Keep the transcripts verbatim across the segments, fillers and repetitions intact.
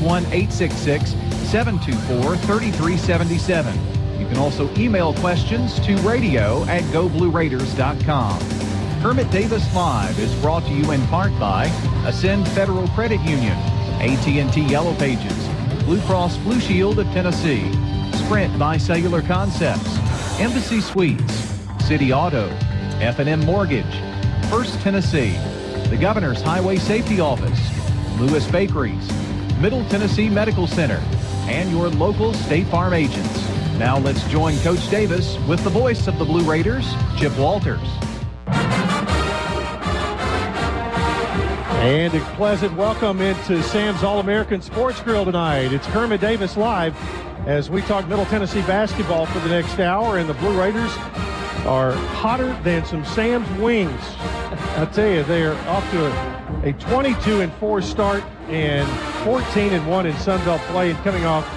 one eight six six, seven two four, three three seven seven. You can also email questions to radio at go blue raiders dot com. Kermit Davis Live is brought to you in part by Ascend Federal Credit Union, A T and T Yellow Pages, Blue Cross Blue Shield of Tennessee, Sprint by Cellular Concepts, Embassy Suites, City Auto, F and M Mortgage, First Tennessee, the Governor's Highway Safety Office, Lewis Bakeries, Middle Tennessee Medical Center, and your local State Farm agents. Now let's join Coach Davis with the voice of the Blue Raiders, Chip Walters. And a pleasant welcome into Sam's All-American Sports Grill tonight. It's Kermit Davis Live as we talk Middle Tennessee basketball for the next hour, and the Blue Raiders are hotter than some Sam's wings. I tell you, they are off to a, a twenty-two and four start and fourteen and one in Sun Belt play, and coming off.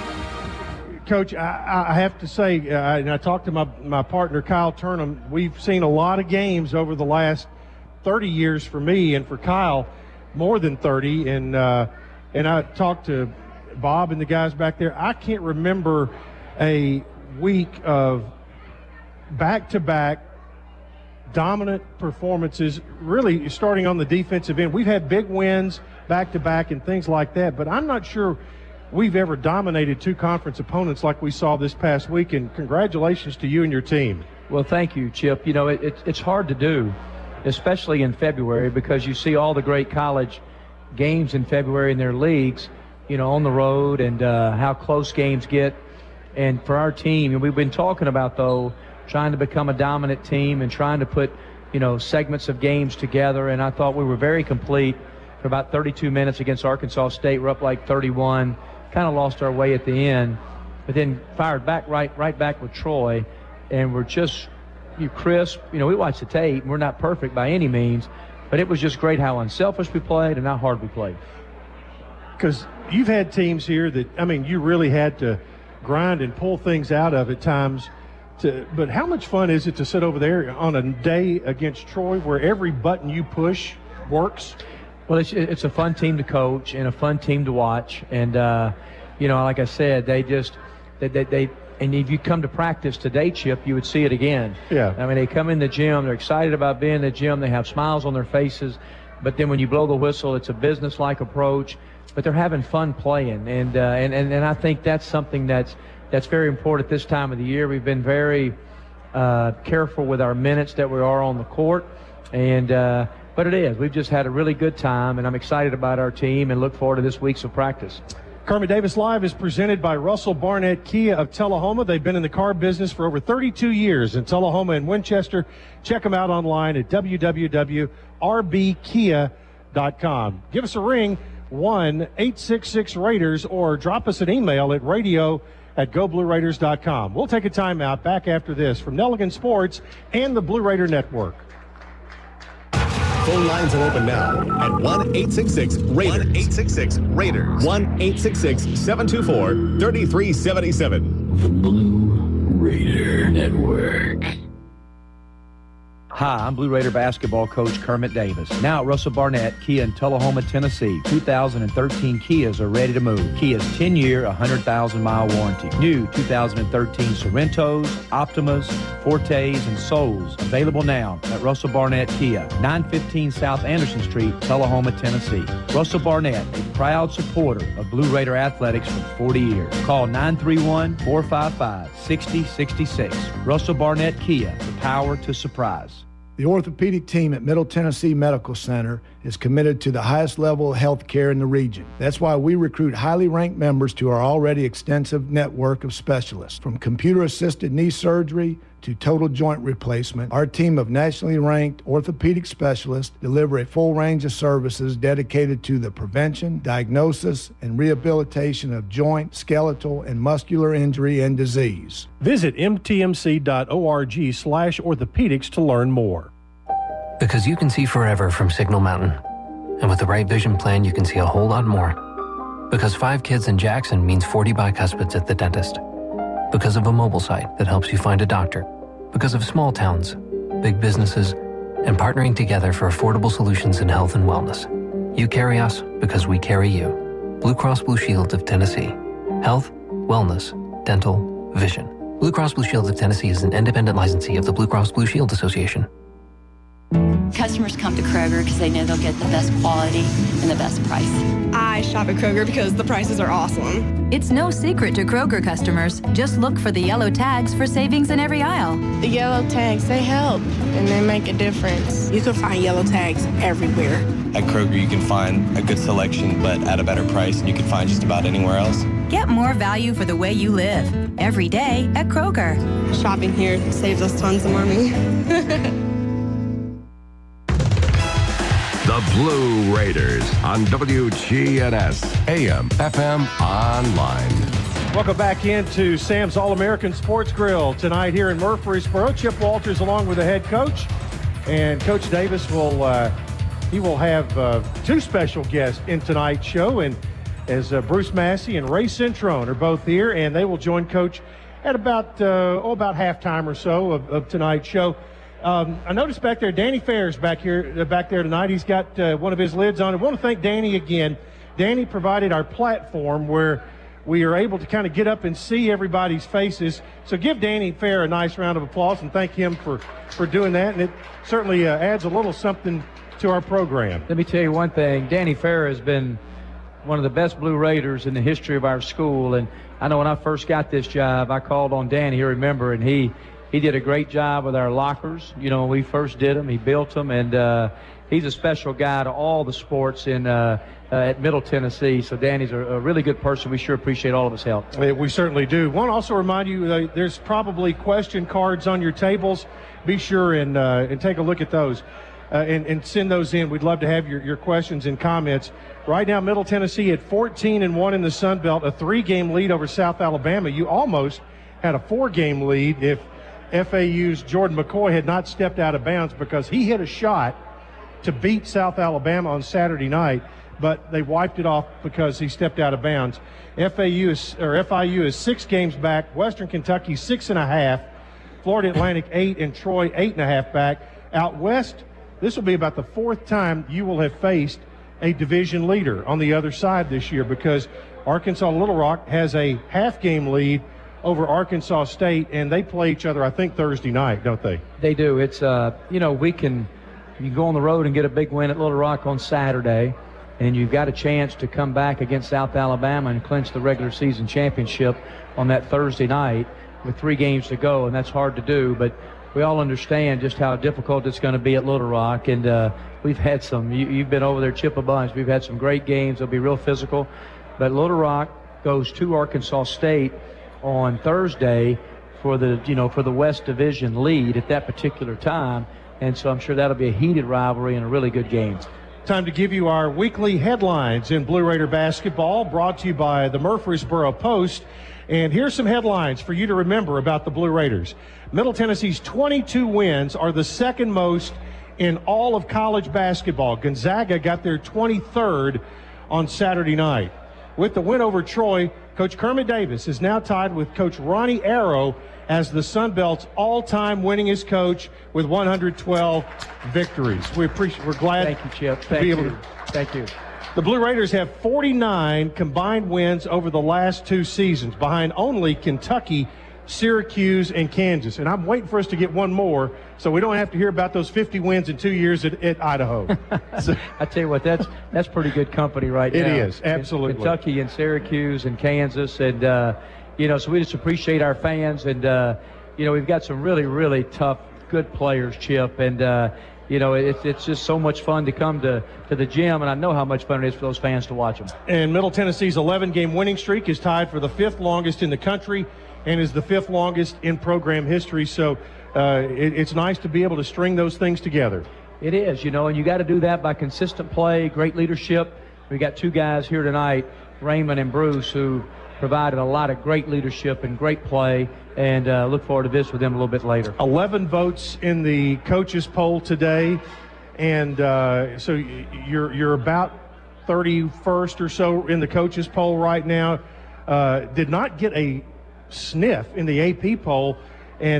Coach, I, I have to say, uh, and I talked to my, my partner Kyle Turnham, we've seen a lot of games over the last thirty years for me, and for Kyle, more than thirty. And uh, and I talked to Bob and the guys back there. I can't remember a week of back-to-back dominant performances, really starting on the defensive end. We've had big wins back-to-back and things like that, but I'm not sure we've ever dominated two conference opponents like we saw this past week, and congratulations to you and your team. Well, thank you, Chip. You know, it, it, it's hard to do, especially in February, because you see all the great college games in February in their leagues, you know, on the road, and uh, how close games get. And for our team, and we've been talking about, though, trying to become a dominant team and trying to put, you know, segments of games together. And I thought we were very complete for about thirty-two minutes against Arkansas State. We're up like thirty-one, kind of lost our way at the end, but then fired back right right back with Troy, and we're just you crisp. You know, we watched the tape, and we're not perfect by any means, but it was just great how unselfish we played and how hard we played. Because you've had teams here that, I mean, you really had to grind and pull things out of at times. To, but how much fun is it to sit over there on a day against Troy where every button you push works? Well, it's it's a fun team to coach and a fun team to watch. And, uh, you know, like I said, they just they, they, they – and if you come to practice today, Chip, you would see it again. Yeah. I mean, they come in the gym. They're excited about being in the gym. They have smiles on their faces. But then when you blow the whistle, it's a business-like approach. But they're having fun playing. And, uh, and, and, and I think that's something that's – that's very important at this time of the year. We've been very uh, careful with our minutes that we are on the court, and uh, but it is. We've just had a really good time, and I'm excited about our team and look forward to this week's of practice. Kermit Davis Live is presented by Russell Barnett Kia of Tullahoma. They've been in the car business for over thirty-two years in Tullahoma and Winchester. Check them out online at w w w dot r b kia dot com. Give us a ring, one eight six six Raiders, or drop us an email at radio at go blue raiders dot com. We'll take a timeout. Back after this from Nelligan Sports and the Blue Raider Network. Phone lines are open now at one eight six six Raiders. one eight six six Raiders. one eight six six, seven two four, three three seven seven. The Blue Raider Network. Hi, I'm Blue Raider basketball coach Kermit Davis. Now at Russell Barnett Kia in Tullahoma, Tennessee, two thousand thirteen Kias are ready to move. Kia's ten-year, one hundred thousand mile warranty. New two thousand thirteen Sorrentos, Optimas, Fortes, and Souls available now at Russell Barnett Kia, nine fifteen South Anderson Street, Tullahoma, Tennessee. Russell Barnett, a proud supporter of Blue Raider athletics for forty years. Call nine three one, four five five, six zero six six. Russell Barnett Kia, the power to surprise. The orthopedic team at Middle Tennessee Medical Center is committed to the highest level of health care in the region. That's why we recruit highly ranked members to our already extensive network of specialists. From computer-assisted knee surgery to total joint replacement, our team of nationally ranked orthopedic specialists deliver a full range of services dedicated to the prevention, diagnosis, and rehabilitation of joint, skeletal, and muscular injury and disease. Visit m t m c dot org slash orthopedics to learn more. Because you can see forever from Signal Mountain. And with the right vision plan, you can see a whole lot more. Because five kids in Jackson means forty bicuspids at the dentist. Because of a mobile site that helps you find a doctor. Because of small towns, big businesses, and partnering together for affordable solutions in health and wellness. You carry us because we carry you. Blue Cross Blue Shield of Tennessee. Health, wellness, dental, vision. Blue Cross Blue Shield of Tennessee is an independent licensee of the Blue Cross Blue Shield Association. Customers come to Kroger because they know they'll get the best quality and the best price. I shop at Kroger because the prices are awesome. It's no secret to Kroger customers. Just look for the yellow tags for savings in every aisle. The yellow tags, they help, and they make a difference. You can find yellow tags everywhere. At Kroger, you can find a good selection, but at a better price than you can find just about anywhere else. Get more value for the way you live. Every day at Kroger. Shopping here saves us tons of money. The Blue Raiders on W G N S, A M, F M, online. Welcome back into Sam's All-American Sports Grill tonight here in Murfreesboro. Chip Walters along with the head coach. And Coach Davis will uh, he will have uh, two special guests in tonight's show. And as uh, Bruce Massey and Ray Centrone are both here, and they will join Coach at about, uh, oh, about halftime or so of, of tonight's show. Um, I noticed back there, Danny Fair's back here, uh, back there tonight. He's got uh, one of his lids on. I want to thank Danny again. Danny provided our platform where we are able to kind of get up and see everybody's faces. So give Danny Fair a nice round of applause and thank him for, for doing that. And it certainly uh, adds a little something to our program. Let me tell you one thing. Danny Fair has been one of the best Blue Raiders in the history of our school. And I know when I first got this job, I called on Danny, you remember, and he He did a great job with our lockers. You know, when we first did them, he built them, and uh, he's a special guy to all the sports in uh, uh, at Middle Tennessee. So Danny's a, a really good person. We sure appreciate all of his help. We certainly do. Want to also remind you uh, there's probably question cards on your tables. Be sure and uh, and take a look at those uh, and, and send those in. We'd love to have your, your questions and comments. Right now, Middle Tennessee at fourteen and one in the Sun Belt, a three-game lead over South Alabama. You almost had a four-game lead if F A U's Jordan McCoy had not stepped out of bounds, because he hit a shot to beat South Alabama on Saturday night, but they wiped it off because he stepped out of bounds. F A U is, or F I U is six games back, Western Kentucky six and a half, Florida Atlantic eight, and Troy eight and a half back. Out west, this will be about the fourth time you will have faced a division leader on the other side this year, because Arkansas Little Rock has a half game lead over Arkansas State, and they play each other, I think, Thursday night, don't they? They do. It's, uh, you know, we can, you go on the road and get a big win at Little Rock on Saturday, and you've got a chance to come back against South Alabama and clinch the regular season championship on that Thursday night with three games to go, and that's hard to do, but we all understand just how difficult it's going to be at Little Rock, and uh, we've had some, you, you've been over there, Chip, a bunch. We've had some great games. They'll be real physical, but Little Rock goes to Arkansas State on Thursday for the, you know, for the West Division lead at that particular time. And so I'm sure that'll be a heated rivalry and a really good game. Time to give you our weekly headlines in Blue Raider basketball, brought to you by the Murfreesboro Post. And here's some headlines for you to remember about the Blue Raiders. Middle Tennessee's twenty-two wins are the second most in all of college basketball. Gonzaga got their twenty-third on Saturday night. With the win over Troy, Coach Kermit Davis is now tied with Coach Ronnie Arrow as the Sun Belt's all-time winningest coach with one hundred twelve victories. We appreciate. We're glad. Thank you, Chip. To Thank be you. able to, Thank you. The Blue Raiders have forty-nine combined wins over the last two seasons, behind only Kentucky, Syracuse, and Kansas. And I'm waiting for us to get one more, so we don't have to hear about those fifty wins in two years at, at Idaho. So, I tell you what, that's that's pretty good company right now. It is, absolutely. Kentucky and Syracuse and Kansas, and uh, you know, so we just appreciate our fans, and uh, you know, we've got some really, really tough, good players, Chip, and uh, you know, it's it's just so much fun to come to to the gym, and I know how much fun it is for those fans to watch them. And Middle Tennessee's eleven-game winning streak is tied for the fifth longest in the country, and is the fifth longest in program history. So uh, it, it's nice to be able to string those things together. It is, you know, and you got to do that by consistent play, great leadership. We got two guys here tonight, Raymond and Bruce, who provided a lot of great leadership and great play, and uh, look forward to this with them a little bit later. eleven votes in the coaches poll today, and uh, so you're you're about thirty-first or so in the coaches poll right now. Uh, did not get a sniff in the A P poll, and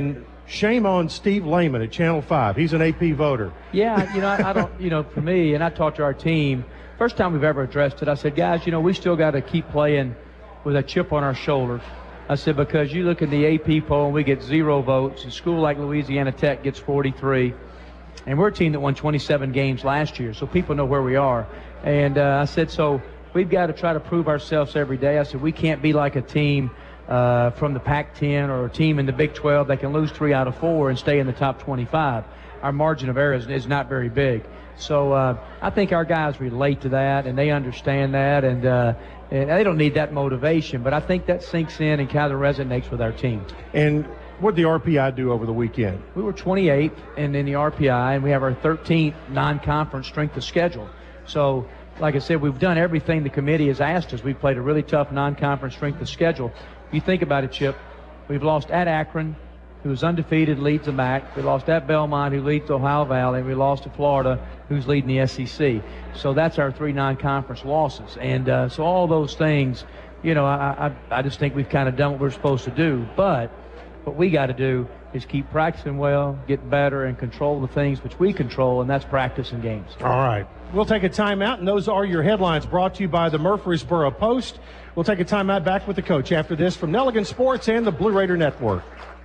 Shame on Steve Lehman at Channel five. He's an A P voter. Yeah, you know, I, I don't, you know, for me, and I talked to our team, first time we've ever addressed it, I said, guys, you know, we still got to keep playing with a chip on our shoulders. I said, because you look at the A P poll and we get zero votes, a school like Louisiana Tech gets forty-three, and we're a team that won twenty-seven games last year, so people know where we are. And uh, I said, so we've got to try to prove ourselves every day. I said, we can't be like a team uh, from the Pac ten or a team in the Big twelve that can lose three out of four and stay in the top twenty-five. Our margin of error is, is not very big. So uh, I think our guys relate to that, and they understand that, and, uh, and they don't need that motivation. But I think that sinks in and kind of resonates with our team. And what did the R P I do over the weekend? We were twenty-eighth in, in the R P I, and we have our thirteenth non-conference strength of schedule. So, like I said, we've done everything the committee has asked us. We've played a really tough non-conference strength of schedule. If you think about it, Chip, we've lost at Akron, who's undefeated, leads the M A C. We lost at Belmont, who leads Ohio Valley. We lost to Florida, who's leading the S E C. So that's our three non-conference losses. And uh, so all those things, you know, I, I, I just think we've kind of done what we're supposed to do. But what we got to do is keep practicing well, get better, and control the things which we control, and that's practice and games. All right. We'll take a timeout, and those are your headlines brought to you by the Murfreesboro Post. We'll take a timeout, back with the coach after this from Nelligan Sports and the Blue Raider Network.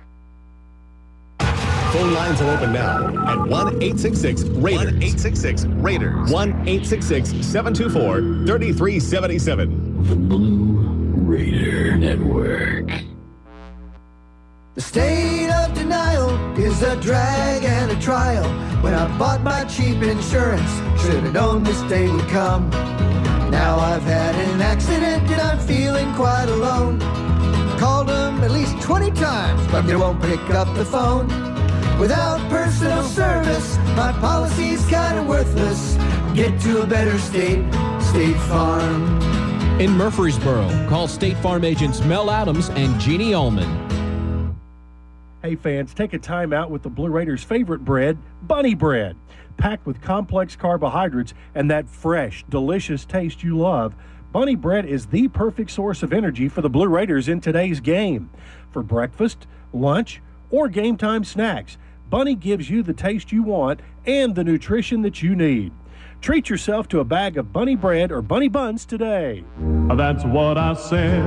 Phone lines are open now at one eight six six Raiders. one eight six six Raiders. one eight six six, seven two four, three three seven seven. The Blue Raider Network. The state of denial is a drag and a trial. When I bought my cheap insurance, should have known this day would come. Now I've had an accident and I'm feeling quite alone. Called them at least twenty times, but they won't pick up the phone. Without personal service, my policy's kind of worthless. Get to a better state, State Farm. In Murfreesboro, call State Farm agents Mel Adams and Jeannie Ullman. Hey fans, take a time out with the Blue Raiders' favorite bread, Bunny Bread. Packed with complex carbohydrates and that fresh, delicious taste you love, Bunny Bread is the perfect source of energy for the Blue Raiders in today's game. For breakfast, lunch, or game time snacks, Bunny gives you the taste you want and the nutrition that you need. Treat yourself to a bag of Bunny Bread or Bunny Buns today. That's what I said,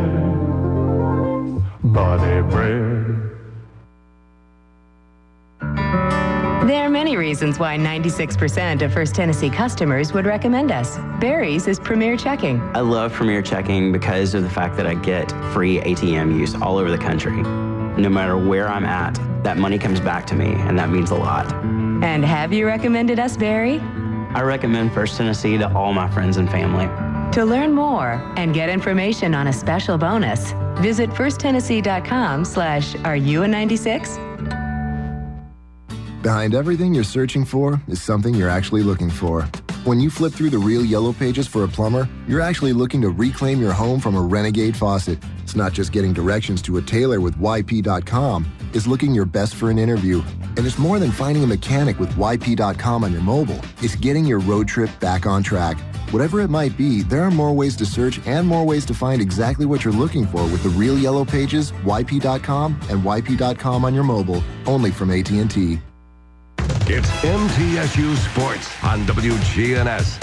Bunny Bread. There are many reasons why ninety-six percent of First Tennessee customers would recommend us. Barry's is Premier Checking. I love Premier Checking because of the fact that I get free A T M use all over the country. No matter where I'm at, that money comes back to me, and that means a lot. And have you recommended us, Barry? I recommend First Tennessee to all my friends and family. To learn more and get information on a special bonus, visit first tennessee dot com slash are you a ninety-six? Behind everything you're searching for is something you're actually looking for. When you flip through the real yellow pages for a plumber, you're actually looking to reclaim your home from a renegade faucet. It's not just getting directions to a tailor with Y P dot com. It's looking your best for an interview. And it's more than finding a mechanic with Y P dot com on your mobile. It's getting your road trip back on track. Whatever it might be, there are more ways to search and more ways to find exactly what you're looking for with the real yellow pages, Y P dot com, and Y P dot com on your mobile, only from A T and T. It's M T S U Sports on W G N S.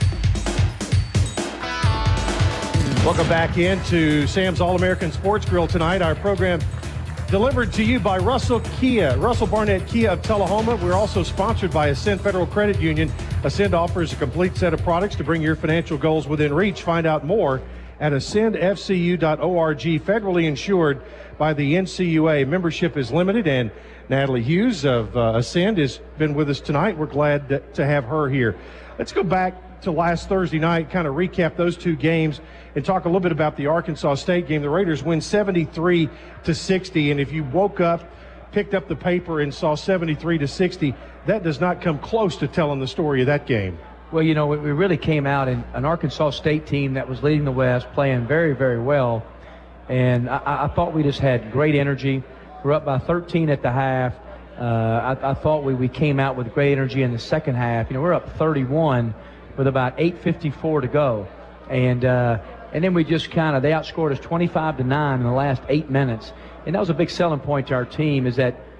Welcome back into Sam's All-American Sports Grill tonight. Our program delivered to you by Russell Kia, Russell Barnett Kia of Tullahoma. We're also sponsored by Ascend Federal Credit Union. Ascend offers a complete set of products to bring your financial goals within reach. Find out more at ascend f c u dot org. Federally insured by the N C U A. Membership is limited, and Natalie Hughes of uh, Ascend has been with us tonight. We're glad to, to have her here. Let's go back to last Thursday night, kind of recap those two games and talk a little bit about the Arkansas State game. The Raiders win seventy-three to sixty, and if you woke up, picked up the paper and saw seventy-three to sixty, that does not come close to telling the story of that game. Well, you know, we really came out in an Arkansas State team that was leading the West, playing very, very well. And I, I thought we just had great energy. We're up by thirteen at the half. Uh, I, I thought we, we came out with great energy in the second half. You know, we're up thirty-one with about eight fifty-four to go. And uh, and then we just kind of, they outscored us twenty-five to nine in the last eight minutes. And that was a big selling point to our team, is that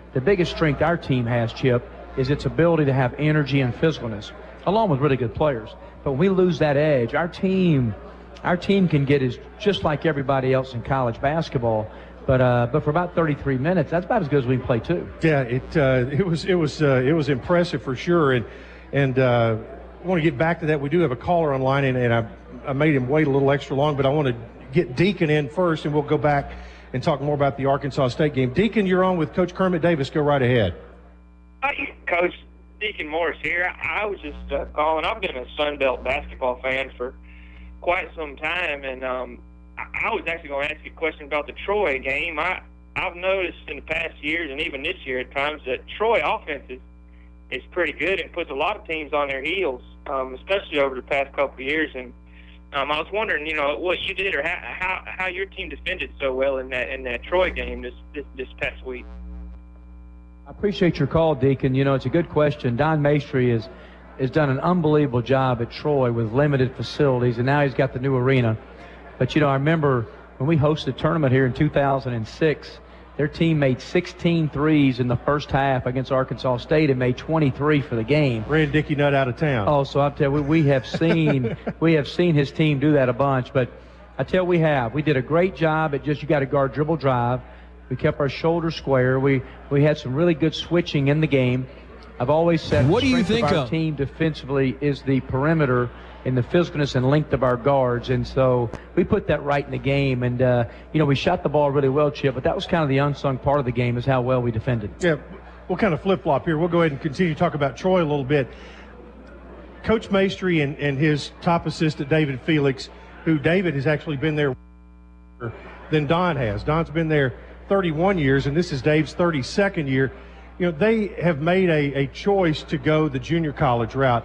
the biggest strength our team has, Chip, is its ability to have energy and physicalness, along with really good players. But when we lose that edge, our team, our team can get as just like everybody else in college basketball. But uh, but for about thirty-three minutes, that's about as good as we can play too. Yeah, it uh, it was it was uh, it was impressive for sure. And and uh, I want to get back to that. We do have a caller online, and, and I I made him wait a little extra long, but I want to get Deacon in first, and we'll go back and talk more about the Arkansas State game. Deacon, you're on with Coach Kermit Davis. Go right ahead. Hi, Coach. Deacon Morris here. I was just uh, calling. I've been a Sun Belt basketball fan for quite some time, and um, I was actually going to ask you a question about the Troy game. I, I've noticed in the past years, and even this year at times, that Troy offense is, is pretty good and puts a lot of teams on their heels, um, especially over the past couple of years. And um, I was wondering, you know, what you did or how, how how your team defended so well in that in that Troy game this this, this past week. I appreciate your call, Deacon. You know, it's a good question. Don Maestri has has done an unbelievable job at Troy with limited facilities, and now he's got the new arena. But, you know, I remember when we hosted a tournament here in two thousand six, their team made sixteen threes in the first half against Arkansas State and made twenty-three for the game. Ran Dickie Nutt out of town. Oh, so I tell you, we, we have seen we have seen his team do that a bunch. But I tell you, we have. We did a great job at just you got to guard dribble drive. We kept our shoulders square. We we had some really good switching in the game. I've always said what the do you strength think of our of? team defensively is the perimeter and the physicalness and length of our guards, and so we put that right in the game. And uh, you know, we shot the ball really well, Chip, but that was kind of the unsung part of the game is how well we defended. Yeah, we'll kind of flip flop here. We'll go ahead and continue to talk about Troy a little bit. Coach Maestri and, and his top assistant David Felix, who David has actually been there than Don has. Don's been there thirty-one years, and this is Dave's thirty-second year. You know, they have made a, a choice to go the junior college route.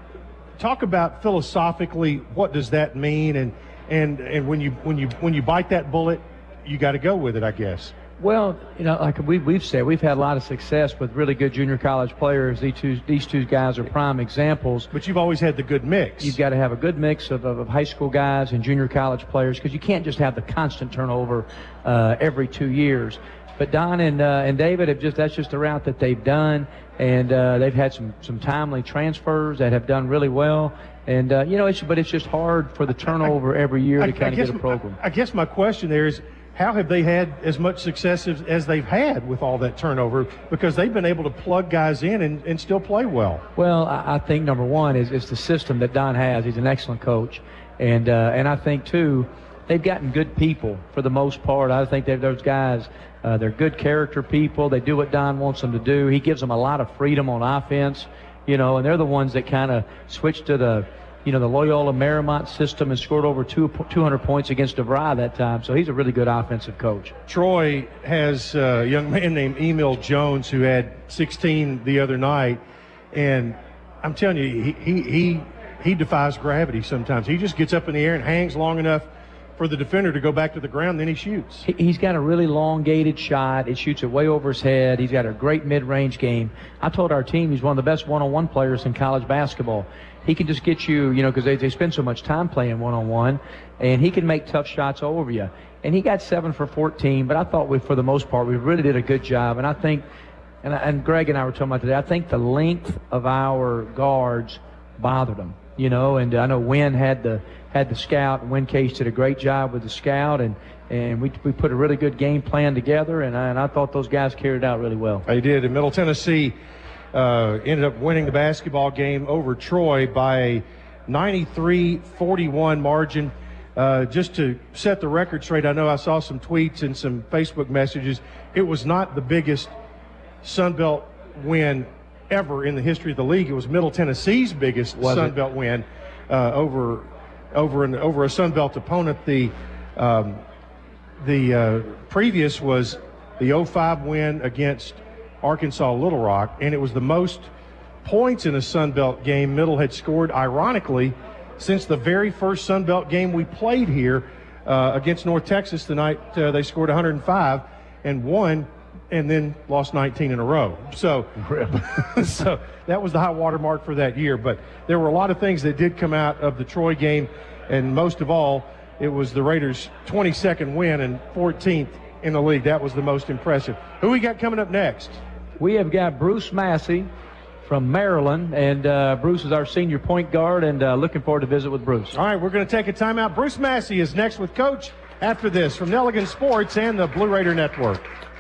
Talk about philosophically, what does that mean? And and and when you when you when you bite that bullet, you got to go with it, I guess. Well, you know, like we, we've said, we've had a lot of success with really good junior college players. These two, these two guys are prime examples. But you've always had the good mix. You've got to have a good mix of, of, of high school guys and junior college players because you can't just have the constant turnover uh, every two years. But Don and uh, and David have just that's just the route that they've done, and uh, they've had some some timely transfers that have done really well. And uh, you know, it's but it's just hard for the turnover every year I, to kind I of get a program. I, I guess my question there is, how have they had as much success as, as they've had with all that turnover? Because they've been able to plug guys in and, and still play well. Well, I, I think number one is it's the system that Don has. He's an excellent coach, and uh, and I think too, they've gotten good people for the most part. I think that those guys. Uh, they're good character people. They do what Don wants them to do. He gives them a lot of freedom on offense, you know, and they're the ones that kind of switched to the, you know, the Loyola Marymount system and scored over two, 200 points against DeVry that time. So he's a really good offensive coach. Troy has a young man named Emil Jones who had sixteen the other night, and I'm telling you, he he he, he defies gravity sometimes. He just gets up in the air and hangs long enough for the defender to go back to the ground, then he shoots. He's got a really elongated shot. He shoots it way over his head. He's got a great mid-range game. I told our team he's one of the best one-on-one players in college basketball. He can just get you, you know, because they, they spend so much time playing one-on-one, and he can make tough shots over you. And he got seven for fourteen, but I thought we, for the most part, we really did a good job. And I think, and, and Greg and I were talking about today, I think the length of our guards bothered them, you know, and I know Wynn had the had the scout, and Wynn Case did a great job with the scout, and, and we we put a really good game plan together, and I, and I thought those guys carried it out really well. They did. And Middle Tennessee uh, ended up winning the basketball game over Troy by a ninety-three forty-one margin. Uh, just to set the record straight, I know I saw some tweets and some Facebook messages. It was not the biggest Sun Belt win ever in the history of the league. It was Middle Tennessee's biggest Was Sun it? Belt win uh, over over an over a Sun Belt opponent. The um, the uh, previous was the oh five win against Arkansas Little Rock, and it was the most points in a Sun Belt game Middle had scored, ironically, since the very first Sun Belt game we played here uh, against North Texas the night uh, they scored one hundred five and won, and then lost nineteen in a row. So, so that was the high water mark for that year. But there were a lot of things that did come out of the Troy game, and most of all, it was the Raiders' twenty-second win and fourteenth in the league. That was the most impressive. Who we got coming up next? we have got Bruce Massey from Maryland, and uh, Bruce is our senior point guard, and uh, looking forward to visit with Bruce. All right, we're going to take a timeout. Bruce Massey is next with Coach after this from Nelligan Sports and the Blue Raider Network.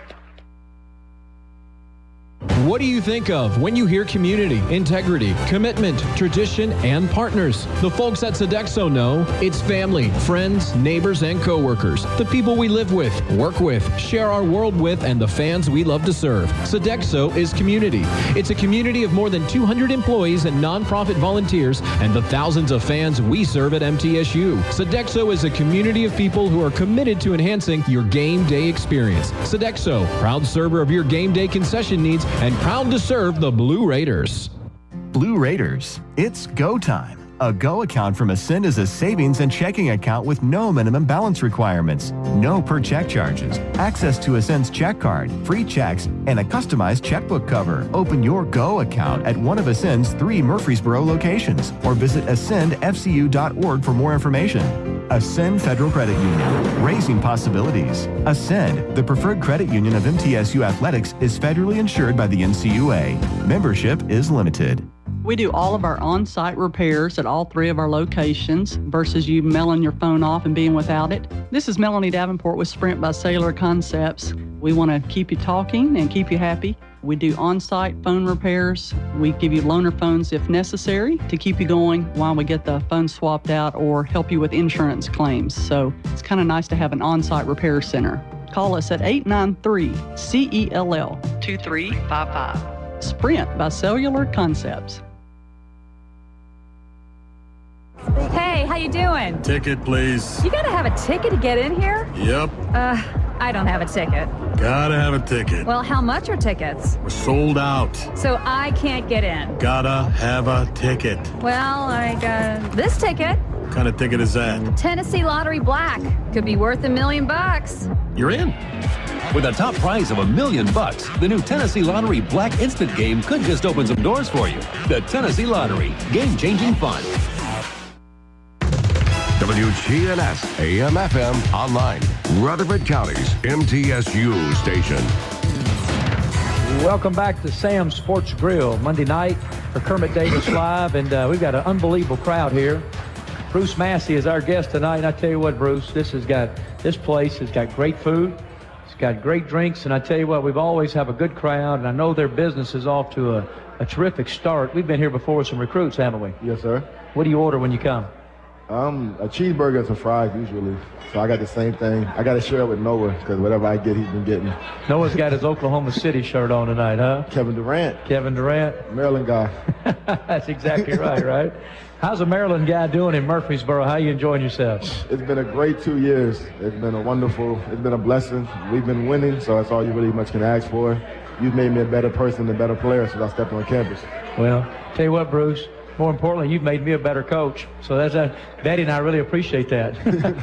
What do you think of when you hear community, integrity, commitment, tradition, and partners? The folks at Sodexo know it's family, friends, neighbors, and coworkers. The people we live with, work with, share our world with, and the fans we love to serve. Sodexo is community. It's a community of more than two hundred employees and nonprofit volunteers and the thousands of fans we serve at M T S U. Sodexo is a community of people who are committed to enhancing your game day experience. Sodexo, proud server of your game day concession needs and proud to serve the Blue Raiders. Blue Raiders, it's go time. A Go account from Ascend is a savings and checking account with no minimum balance requirements, no per check charges, access to Ascend's check card, free checks, and a customized checkbook cover. Open your Go account at one of Ascend's three Murfreesboro locations or visit ascend f c u dot org for more information. Ascend Federal Credit Union, raising possibilities. Ascend, the preferred credit union of M T S U Athletics, is federally insured by the N C U A. Membership is limited. We do all of our on-site repairs at all three of our locations versus you mailing your phone off and being without it. This is Melanie Davenport with Sprint by Cellular Concepts. We want to keep you talking and keep you happy. We do on-site phone repairs. We give you loaner phones if necessary to keep you going while we get the phone swapped out or help you with insurance claims. So it's kind of nice to have an on-site repair center. Call us at eight nine three C E L L two three five five. Sprint by Cellular Concepts. Hey, how you doing? Ticket, please. You gotta have a ticket to get in here? Yep. Uh, I don't have a ticket. Gotta have a ticket. Well, how much are tickets? We're sold out. So I can't get in. Gotta have a ticket. Well, I got this ticket. What kind of ticket is that? Tennessee Lottery Black. Could be worth a million bucks. You're in. With a top prize of a million bucks, the new Tennessee Lottery Black Instant Game could just open some doors for you. The Tennessee Lottery. Game-changing fun. W G N S, A M F M, online. Rutherford County's M T S U station. Welcome back to Sam's Sports Grill, Monday night for Kermit Davis Live, and uh, we've got an unbelievable crowd here. Bruce Massey is our guest tonight, and I tell you what, Bruce, this has got this place has got great food, it's got great drinks, and I tell you what, we've always have a good crowd, and I know their business is off to a, a terrific start. We've been here before with some recruits, haven't we? Yes, sir. What do you order when you come? Um, a cheeseburger and some fries usually. So I got the same thing. I got to share it with Noah because whatever I get, he's been getting. Noah's got his Oklahoma City shirt on tonight, huh? Kevin Durant. Kevin Durant. Maryland guy. That's exactly right, right? How's a Maryland guy doing in Murfreesboro? How are you enjoying yourself? It's been a great two years. It's been a wonderful, it's been a blessing. We've been winning, so that's all you really much can ask for. You've made me a better person, a better player since I stepped on campus. Well, tell you what, Bruce. More importantly, you've made me a better coach. So that's a, Betty and I really appreciate that.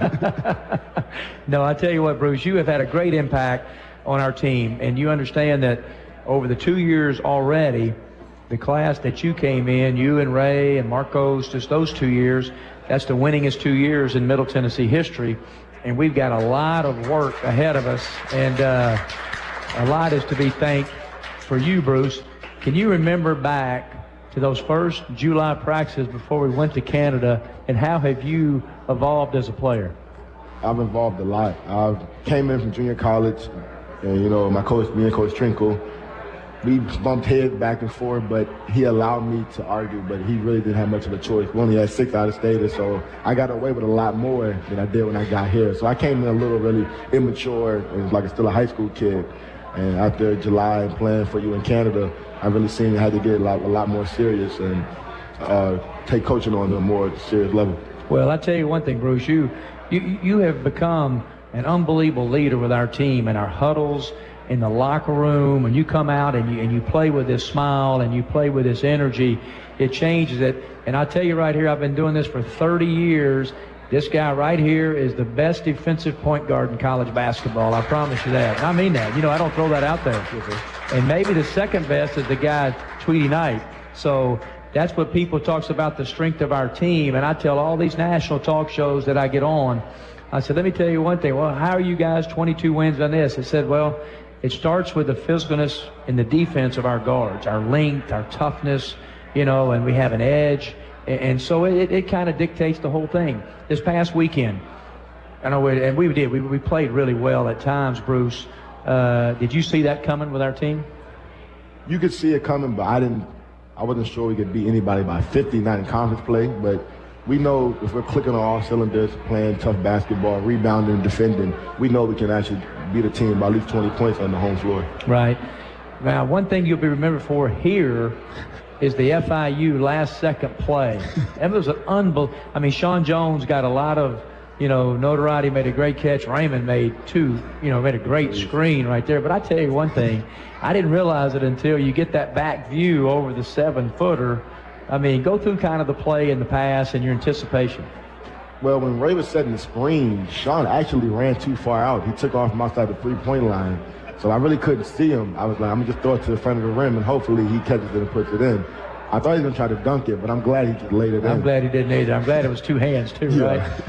No, I tell you what, Bruce, you have had a great impact on our team. And you understand that over the two years already, the class that you came in, you and Ray and Marcos, just those two years, that's the winningest two years in Middle Tennessee history. And we've got a lot of work ahead of us. And uh, a lot is to be thanked for you, Bruce. Can you remember back to those first July practices before we went to Canada, and how have you evolved as a player? I've evolved a lot. I came in from junior college, and, you know, my coach, me and Coach Trinkle, we bumped heads back and forth, but he allowed me to argue, but he really didn't have much of a choice. We only had six out-of-staters, so I got away with a lot more than I did when I got here. So I came in a little really immature, and like still a high school kid. And after July and playing for you in Canada, I really seen I had to get a lot, a lot more serious and uh, take coaching on a more serious level. Well, I tell you one thing, Bruce, you, you, you have become an unbelievable leader with our team and our huddles in the locker room. When you come out and you, and you play with this smile and you play with this energy, it changes it. And I tell you right here, I've been doing this for thirty years. This guy right here is the best defensive point guard in college basketball. I promise you that. And I mean that. You know, I don't throw that out there. And maybe the second best is the guy, Tweety Knight. So that's what people talks about, the strength of our team. And I tell all these national talk shows that I get on, I said, let me tell you one thing. Well, how are you guys twenty-two wins on this? I said, well, it starts with the physicalness in the defense of our guards, our length, our toughness, you know, and we have an edge. And, and so it, it kind of dictates the whole thing. This past weekend, I know, we, and we did, we, we played really well at times, Bruce. Uh, did you see that coming with our team? You could see it coming, but I didn't. I wasn't sure we could beat anybody by fifty, not in conference play. But we know if we're clicking on all cylinders, playing tough basketball, rebounding, and defending, we know we can actually beat a team by at least twenty points on the home floor. Right. Now, one thing you'll be remembered for here is the F I U last second play. It was an unbelievable. I mean, Sean Jones got a lot of, you know, notoriety, made a great catch. Raymond made two, you know, made a great screen right there. But I tell you one thing, I didn't realize it until you get that back view over the seven-footer. I mean, go through kind of the play and the pass and your anticipation. Well, when Ray was setting the screen, Sean actually ran too far out. He took off from outside the three-point line. So I really couldn't see him. I was like, I'm going to just throw it to the front of the rim, and hopefully he catches it and puts it in. I thought he was going to try to dunk it, but I'm glad he just laid it in. I'm glad he didn't either. I'm glad it was two hands, too, yeah. right?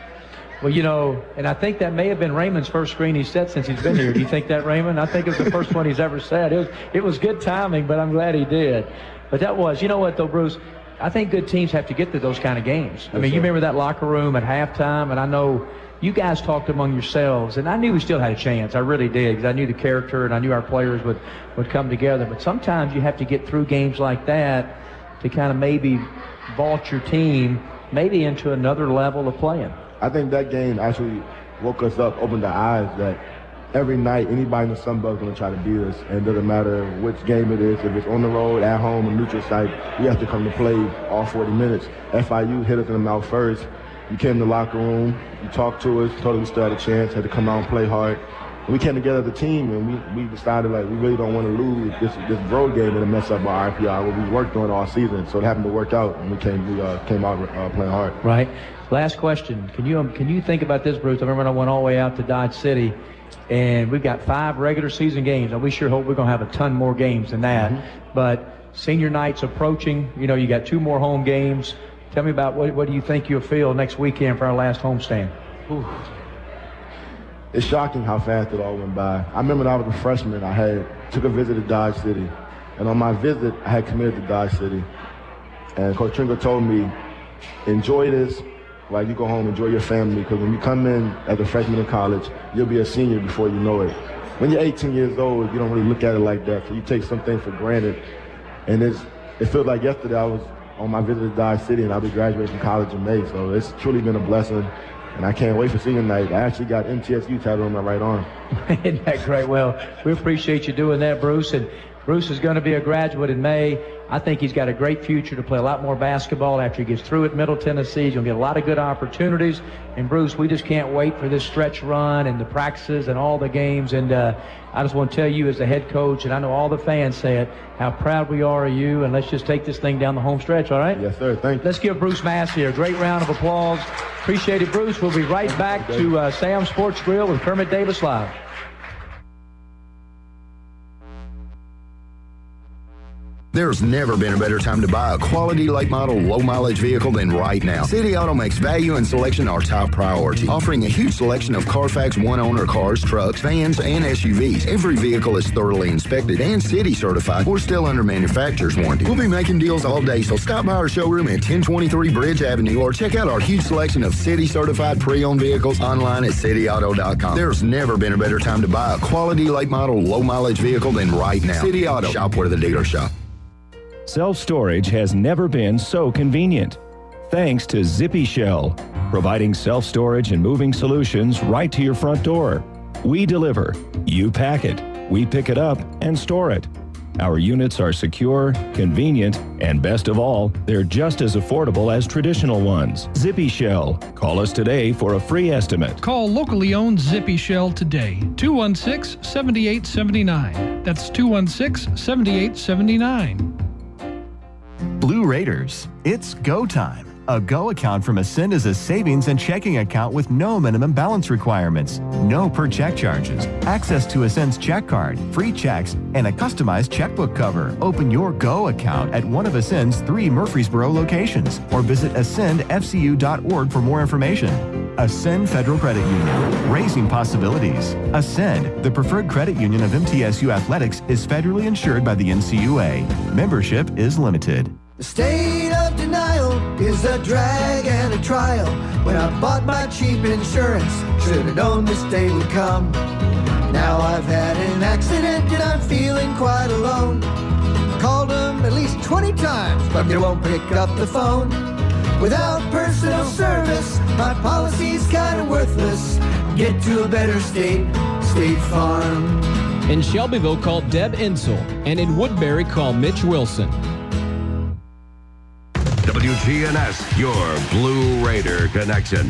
Well, you know, and I think that may have been Raymond's first screen he's set since he's been here. Do you think that, Raymond? I think it was the first one he's ever set. It was, it was good timing, but I'm glad he did. But that was, you know what, though, Bruce? I think good teams have to get to those kind of games. Yes, I mean, sir. You remember that locker room at halftime, and I know you guys talked among yourselves, and I knew we still had a chance. I really did, because I knew the character, and I knew our players would, would come together. But sometimes you have to get through games like that to kind of maybe vault your team maybe into another level of playing. I think that game actually woke us up, opened our eyes that every night anybody in the Sun Belt is going to try to beat us, and it doesn't matter which game it is, if it's on the road, at home, or neutral site, we have to come to play all forty minutes. F I U hit us in the mouth first. You came in the locker room, you talked to us, told us we still had a chance, had to come out and play hard. And we came together as a team, and we, we decided, like, we really don't want to lose this this road game and mess up our R P I, what we worked on all season. So it happened to work out, and we came we uh, came out uh, playing hard. Right. Last question. Can you um, can you think about this, Bruce? I remember I went all the way out to Dodge City, and we've got five regular season games, and we sure hope we're going to have a ton more games than that. Mm-hmm. But senior night's approaching. You know, you got two more home games. Tell me about what, what do you think you'll feel next weekend for our last homestand? Ooh. It's shocking how fast it all went by. I remember when I was a freshman, I had took a visit to Dodge City. And on my visit, I had committed to Dodge City. And Coach Trinko told me, enjoy this. Like, you go home, enjoy your family, because when you come in as a freshman in college, you'll be a senior before you know it. When you're eighteen years old, you don't really look at it like that, so you take some things for granted. And it's, it feels like yesterday I was on my visit to Dodge City, and I'll be graduating from college in May, so it's truly been a blessing, and I can't wait for senior night. I actually got M T S U tattooed on my right arm. Isn't that great? Well, we appreciate you doing that, Bruce, and Bruce is going to be a graduate in May. I think he's got a great future to play a lot more basketball after he gets through at Middle Tennessee. He's going to get a lot of good opportunities. And, Bruce, we just can't wait for this stretch run and the practices and all the games. And uh, I just want to tell you as the head coach, and I know all the fans say it, how proud we are of you. And let's just take this thing down the home stretch, all right? Yes, sir. Thank you. Let's give Bruce Massey a great round of applause. Appreciate it, Bruce. We'll be right back to uh, Sam's Sports Grill with Kermit Davis Live. There's never been a better time to buy a quality late model, low mileage vehicle than right now. City Auto makes value and selection our top priority, offering a huge selection of Carfax one owner cars, trucks, vans, and S U Vs. Every vehicle is thoroughly inspected and city certified or still under manufacturer's warranty. We'll be making deals all day, so stop by our showroom at ten twenty-three Bridge Avenue or check out our huge selection of city certified pre-owned vehicles online at city auto dot com. There's never been a better time to buy a quality late model, low mileage vehicle than right now. City Auto. Shop where the dealer shop. Self-storage has never been so convenient. Thanks to Zippy Shell, providing self-storage and moving solutions right to your front door. We deliver, you pack it, we pick it up and store it. Our units are secure, convenient, and best of all, they're just as affordable as traditional ones. Zippy Shell. Call us today for a free estimate. Call locally owned Zippy Shell today. two one six, seven eight seven nine. That's two one six, seven eight seven nine. Blue Raiders, it's go time. A Go account from Ascend is a savings and checking account with no minimum balance requirements, no per check charges, access to Ascend's check card, free checks, and a customized checkbook cover. Open your Go account at one of Ascend's three Murfreesboro locations or visit ascend f c u dot org for more information. Ascend Federal Credit Union, raising possibilities. Ascend, the preferred credit union of M T S U Athletics, is federally insured by the N C U A. Membership is limited. The state of denial is a drag and a trial. When I bought my cheap insurance, should have known this day would come. Now I've had an accident and I'm feeling quite alone. Called them at least twenty times, but they won't pick up the phone. Without personal service, my policy's kind of worthless. Get to a better state, State Farm. In Shelbyville, call Deb Insel, and in Woodbury, call Mitch Wilson. W G N S, your Blue Raider connection.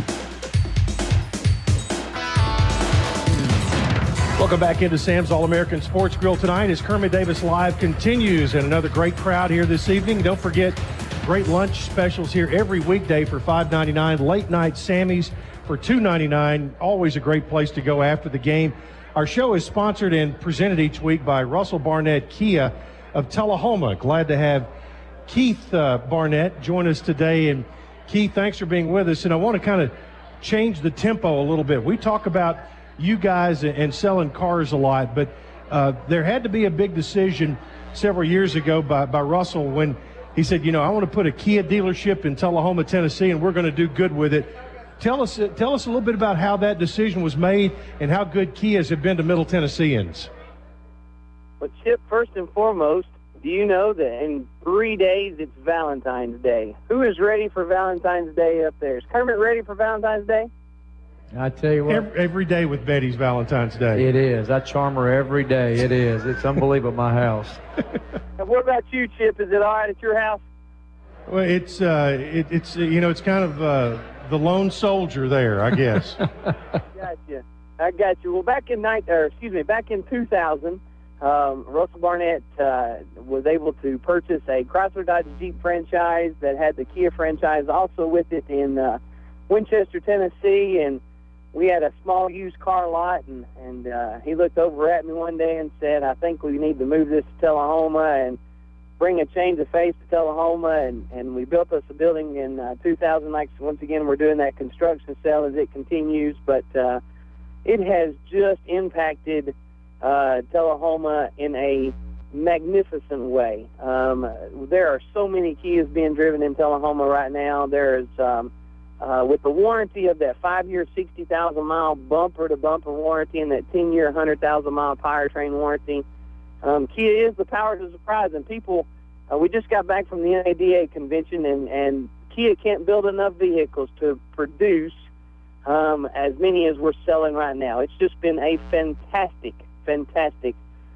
Welcome back into Sam's All-American Sports Grill tonight as Kermit Davis Live continues, and another great crowd here this evening. Don't forget, great lunch specials here every weekday for five ninety-nine. Late night Sammy's for two ninety-nine. Always a great place to go after the game. Our show is sponsored and presented each week by Russell Barnett Kia of Tullahoma. Glad to have Keith uh, Barnett join us today. And Keith, thanks for being with us. And I want to kind of change the tempo a little bit. We talk about you guys and selling cars a lot, but uh, there had to be a big decision several years ago by, by Russell when he said, you know, I want to put a Kia dealership in Tullahoma, Tennessee, and we're going to do good with it. Tell us, tell us a little bit about how that decision was made and how good Kias have been to Middle Tennesseans. Well, Chip, first and foremost, do you know that in three days it's Valentine's Day? Who is ready for Valentine's Day up there? Is Kermit ready for Valentine's Day? I tell you what. Every, every day with Betty's Valentine's Day. It is. I charm her every day. It is. It's unbelievable at my house. And what about you, Chip? Is it all right at your house? Well, it's, uh, it, it's uh, you know, it's kind of uh, the lone soldier there, I guess. Gotcha. I got you. Well, back in night, or excuse me, back in two thousand, um, Russell Barnett uh, was able to purchase a Chrysler Dodge Jeep franchise that had the Kia franchise also with it in uh, Winchester, Tennessee, and we had a small used car lot, and, and uh, he looked over at me one day and said, I think we need to move this to Tullahoma and bring a change of face to Tullahoma, and, and we built us a building in uh, two thousand. Like, once again, we're doing that construction sale as it continues, but uh, it has just impacted uh, Tullahoma in a magnificent way. Um, there are so many Kias being driven in Tullahoma right now. There's um, Uh, with the warranty of that five-year, sixty thousand mile bumper-to-bumper warranty and that ten-year, one hundred thousand mile powertrain warranty, um, Kia is the power to surprise. And people, uh, we just got back from the N A D A convention, and, and Kia can't build enough vehicles to produce um, as many as we're selling right now. It's just been a fantastic, fantastic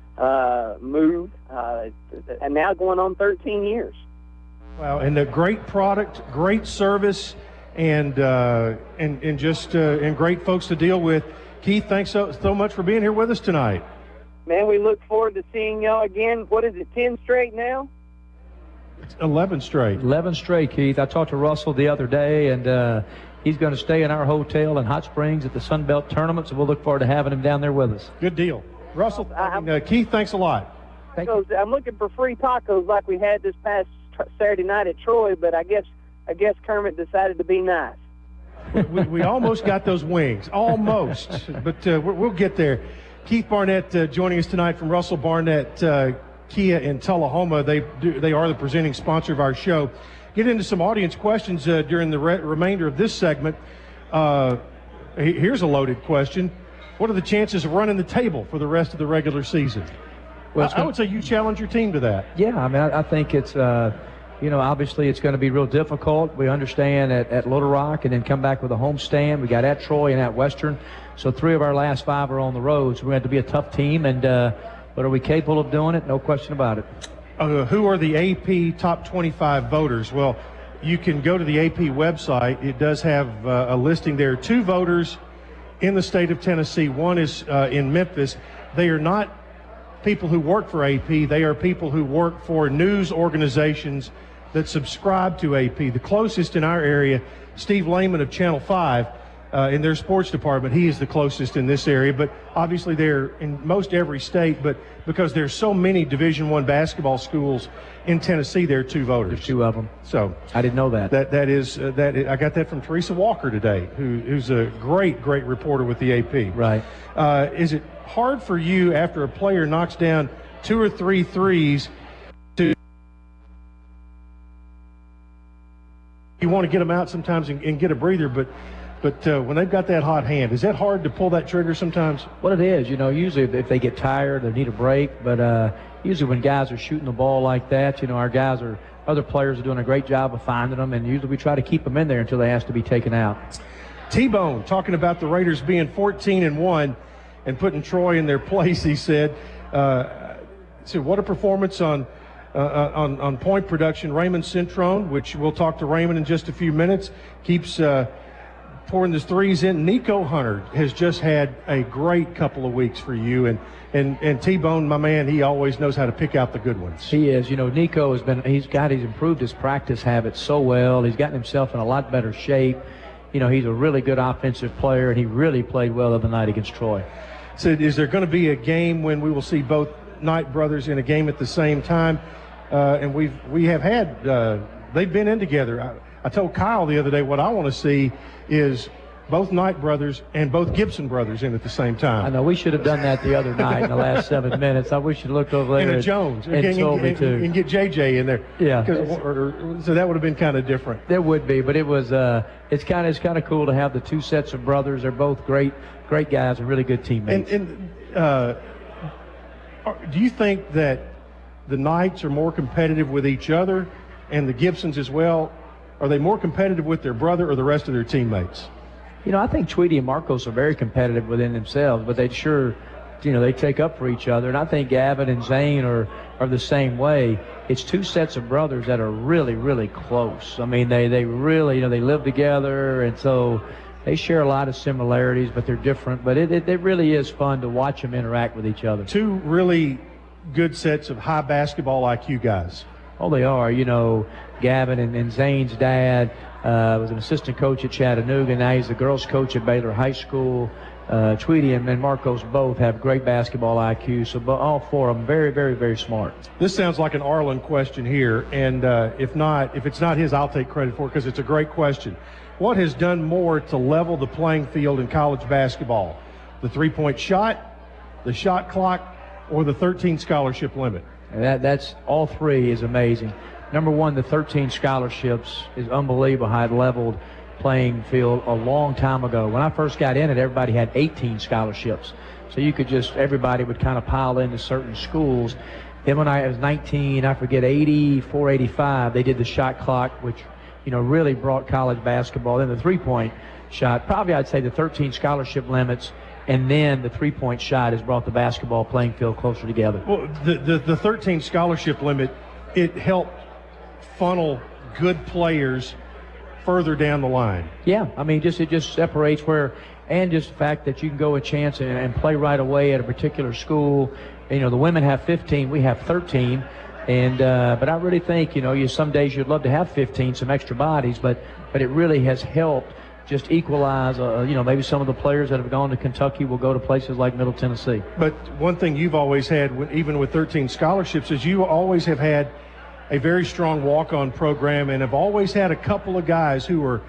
uh, move, uh, and now going on thirteen years. Wow, and a great product, great service, and uh, and and just uh, and great folks to deal with. Keith, thanks so so much for being here with us tonight. Man, we look forward to seeing y'all again. What is it, ten straight now? It's eleven straight. eleven straight, Keith. I talked to Russell the other day, and uh, he's going to stay in our hotel in Hot Springs at the Sun Belt Tournament, so we'll look forward to having him down there with us. Good deal. Russell, I mean, uh, Keith, thanks a lot. Thank you. I'm looking for free tacos like we had this past Saturday night at Troy, but I guess I guess Kermit decided to be nice. we, we almost got those wings, almost, but uh, we'll get there. Keith Barnett uh, joining us tonight from Russell Barnett uh, Kia in Tullahoma. They do, they are the presenting sponsor of our show. Get into some audience questions uh, during the re- remainder of this segment. Uh, here's a loaded question. What are the chances of running the table for the rest of the regular season? Well, I, I would say you challenge your team to that. Yeah, I mean, I, I think it's, uh, you know, obviously it's going to be real difficult. We understand at, at Little Rock and then come back with a home stand. We got at Troy and at Western. So three of our last five are on the road. So we're going to have to be a tough team. And uh, but are we capable of doing it? No question about it. Uh, who are the A P top twenty-five voters? Well, you can go to the A P website. It does have uh, a listing there. Two voters in the state of Tennessee. One is uh, in Memphis. They are not people who work for A P. They are people who work for news organizations that subscribe to A P. The closest in our area, Steve Lehman of Channel five, uh, in their sports department, he is the closest in this area. But obviously they're in most every state, but because there's so many Division One basketball schools in Tennessee, there are two voters. There's two of them. So I didn't know that. That that is uh, that I got that from Teresa Walker today, who who's a great great reporter with the A P. Right. Uh, is it hard for you after a player knocks down two or three threes to you want to get them out sometimes and, and get a breather, but but uh, when they've got that hot hand, is that hard to pull that trigger sometimes? Well, it is. You know, usually if they get tired, they need a break. But uh, usually when guys are shooting the ball like that, you know, our guys are, other players are doing a great job of finding them, and usually we try to keep them in there until they ask to be taken out. T-Bone talking about the Raiders being fourteen and one and putting Troy in their place, he said. Uh, so what a performance on Uh, on, on point production. Raymond Centrone, which we'll talk to Raymond in just a few minutes, keeps uh, pouring his threes in. Nico Hunter has just had a great couple of weeks for you, and and and T-Bone, my man, he always knows how to pick out the good ones. He is. You know, Nico has been, he's got, he's improved his practice habits so well. He's gotten himself in a lot better shape. You know, he's a really good offensive player, and he really played well the other night against Troy. So is there going to be a game when we will see both Knight brothers in a game at the same time? Uh, and we've we have had uh, they've been in together. I, I told Kyle the other day what I want to see is both Knight brothers and both Gibson brothers in at the same time. I know we should have done that the other night in the last seven minutes. I wish you'd looked over there and a and, Jones and, and, told and, me to and get J J in there. Yeah, or, or, so that would have been kind of different. There would be, but it was uh, it's kind of it's kind of cool to have the two sets of brothers. They're both great great guys and really good teammates. And, and uh, do you think that the Knights are more competitive with each other, and the Gibsons as well? Are they more competitive with their brother or the rest of their teammates? You know, I think Tweety and Marcos are very competitive within themselves, but they sure, you know, they take up for each other. And I think Gavin and Zane are, are the same way. It's two sets of brothers that are really, really close. I mean, they, they really, you know, they live together, and so they share a lot of similarities, but they're different. But it, it, it really is fun to watch them interact with each other. Two really good sets of high basketball I Q guys. Oh, they are. You know, Gavin and, and Zane's dad uh, was an assistant coach at Chattanooga. Now he's the girls coach at Baylor High School. Uh, Tweety and, and Marcos both have great basketball I Q, so all four of them very, very, very smart. This sounds like an Arlen question here, and uh, if not, if it's not his, I'll take credit for it because it's a great question. What has done more to level the playing field in college basketball? The three-point shot, the shot clock, or the thirteen scholarship limit? And that that's all three is amazing. Number one, the thirteen scholarships is unbelievable how it leveled playing field a long time ago. When I first got in it, everybody had eighteen scholarships, so you could just everybody would kind of pile into certain schools. Then when I was nineteen, I forget eighty-four, eighty-five, they did the shot clock, which you know really brought college basketball. Then the three-point shot, probably I'd say the thirteen scholarship limits. And then the three-point shot has brought the basketball playing field closer together. Well, the, the, the thirteen scholarship limit, it helped funnel good players further down the line. Yeah, I mean, just it just separates where, and just the fact that you can go a chance and, and play right away at a particular school. And, you know, the women have fifteen, we have thirteen. And uh, but I really think, you know, you some days you'd love to have fifteen, some extra bodies, but but it really has helped just equalize, uh, you know, maybe some of the players that have gone to Kentucky will go to places like Middle Tennessee. But one thing you've always had, even with thirteen scholarships, is you always have had a very strong walk-on program and have always had a couple of guys who are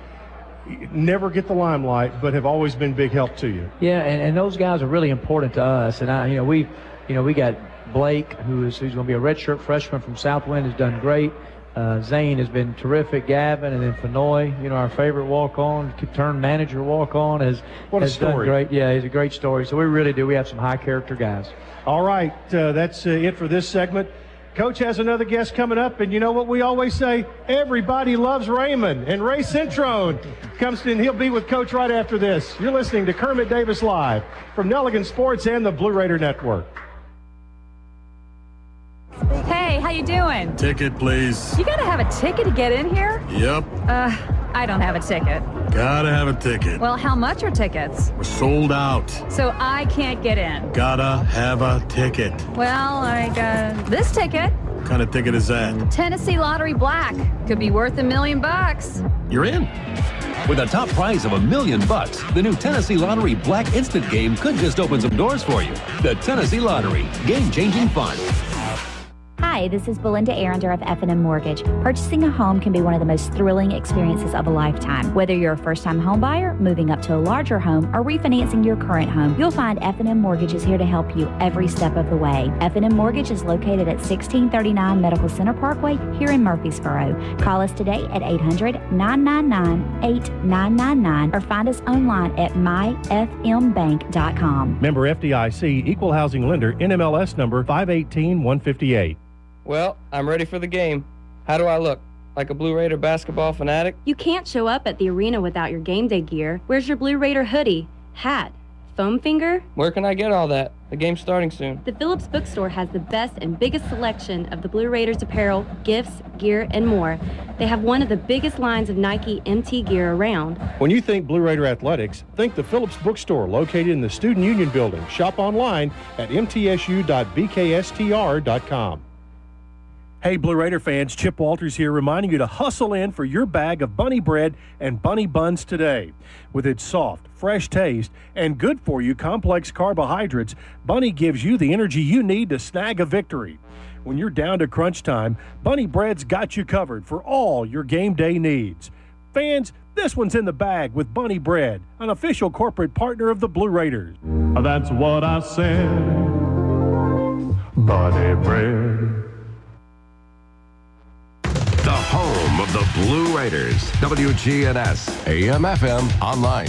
never get the limelight, but have always been big help to you. Yeah, and, and those guys are really important to us. And, I, you know, we, you know, we got Blake, who is who's going to be a redshirt freshman from Southwind, has done great. Uh, Zane has been terrific. Gavin, and then Fenoy, you know, our favorite walk-on, turn manager walk-on, has, what a has story. done great. Yeah, he's a great story. So we really do. We have some high-character guys. All right, uh, that's uh, it for this segment. Coach has another guest coming up, and you know what we always say? Everybody loves Raymond, and Ray Centrone comes in. He'll be with Coach right after this. You're listening to Kermit Davis Live from Nelligan Sports and the Blue Raider Network. Hey, how you doing? Ticket, please. You gotta have a ticket to get in here? Yep. Uh, I don't have a ticket. Gotta have a ticket. Well, how much are tickets? We're sold out. So I can't get in. Gotta have a ticket. Well, I got this ticket. What kind of ticket is that? Tennessee Lottery Black. Could be worth a million bucks. You're in. With a top prize of a million bucks, the new Tennessee Lottery Black Instant game could just open some doors for you. The Tennessee Lottery, game-changing fun. Hi, this is Belinda Arender of F and M Mortgage. Purchasing a home can be one of the most thrilling experiences of a lifetime. Whether you're a first-time home buyer, moving up to a larger home, or refinancing your current home, you'll find F and M Mortgage is here to help you every step of the way. F and M Mortgage is located at sixteen thirty-nine Medical Center Parkway here in Murfreesboro. Call us today at eight hundred, nine nine nine, eight nine nine nine or find us online at my f m bank dot com. Member F D I C, Equal Housing Lender, N M L S number five one eight one five eight. Well, I'm ready for the game. How do I look? Like a Blue Raider basketball fanatic? You can't show up at the arena without your game day gear. Where's your Blue Raider hoodie, hat, foam finger? Where can I get all that? The game's starting soon. The Phillips Bookstore has the best and biggest selection of the Blue Raiders apparel, gifts, gear, and more. They have one of the biggest lines of Nike M T gear around. When you think Blue Raider Athletics, think the Phillips Bookstore located in the Student Union Building. Shop online at m t s u dot b k s t r dot com. Hey, Blue Raider fans, Chip Walters here reminding you to hustle in for your bag of bunny bread and bunny buns today. With its soft, fresh taste and good-for-you complex carbohydrates, Bunny gives you the energy you need to snag a victory. When you're down to crunch time, Bunny Bread's got you covered for all your game day needs. Fans, this one's in the bag with Bunny Bread, an official corporate partner of the Blue Raiders. That's what I said. Bunny Bread. The home of the Blue Raiders. W G N S, A M F M, online.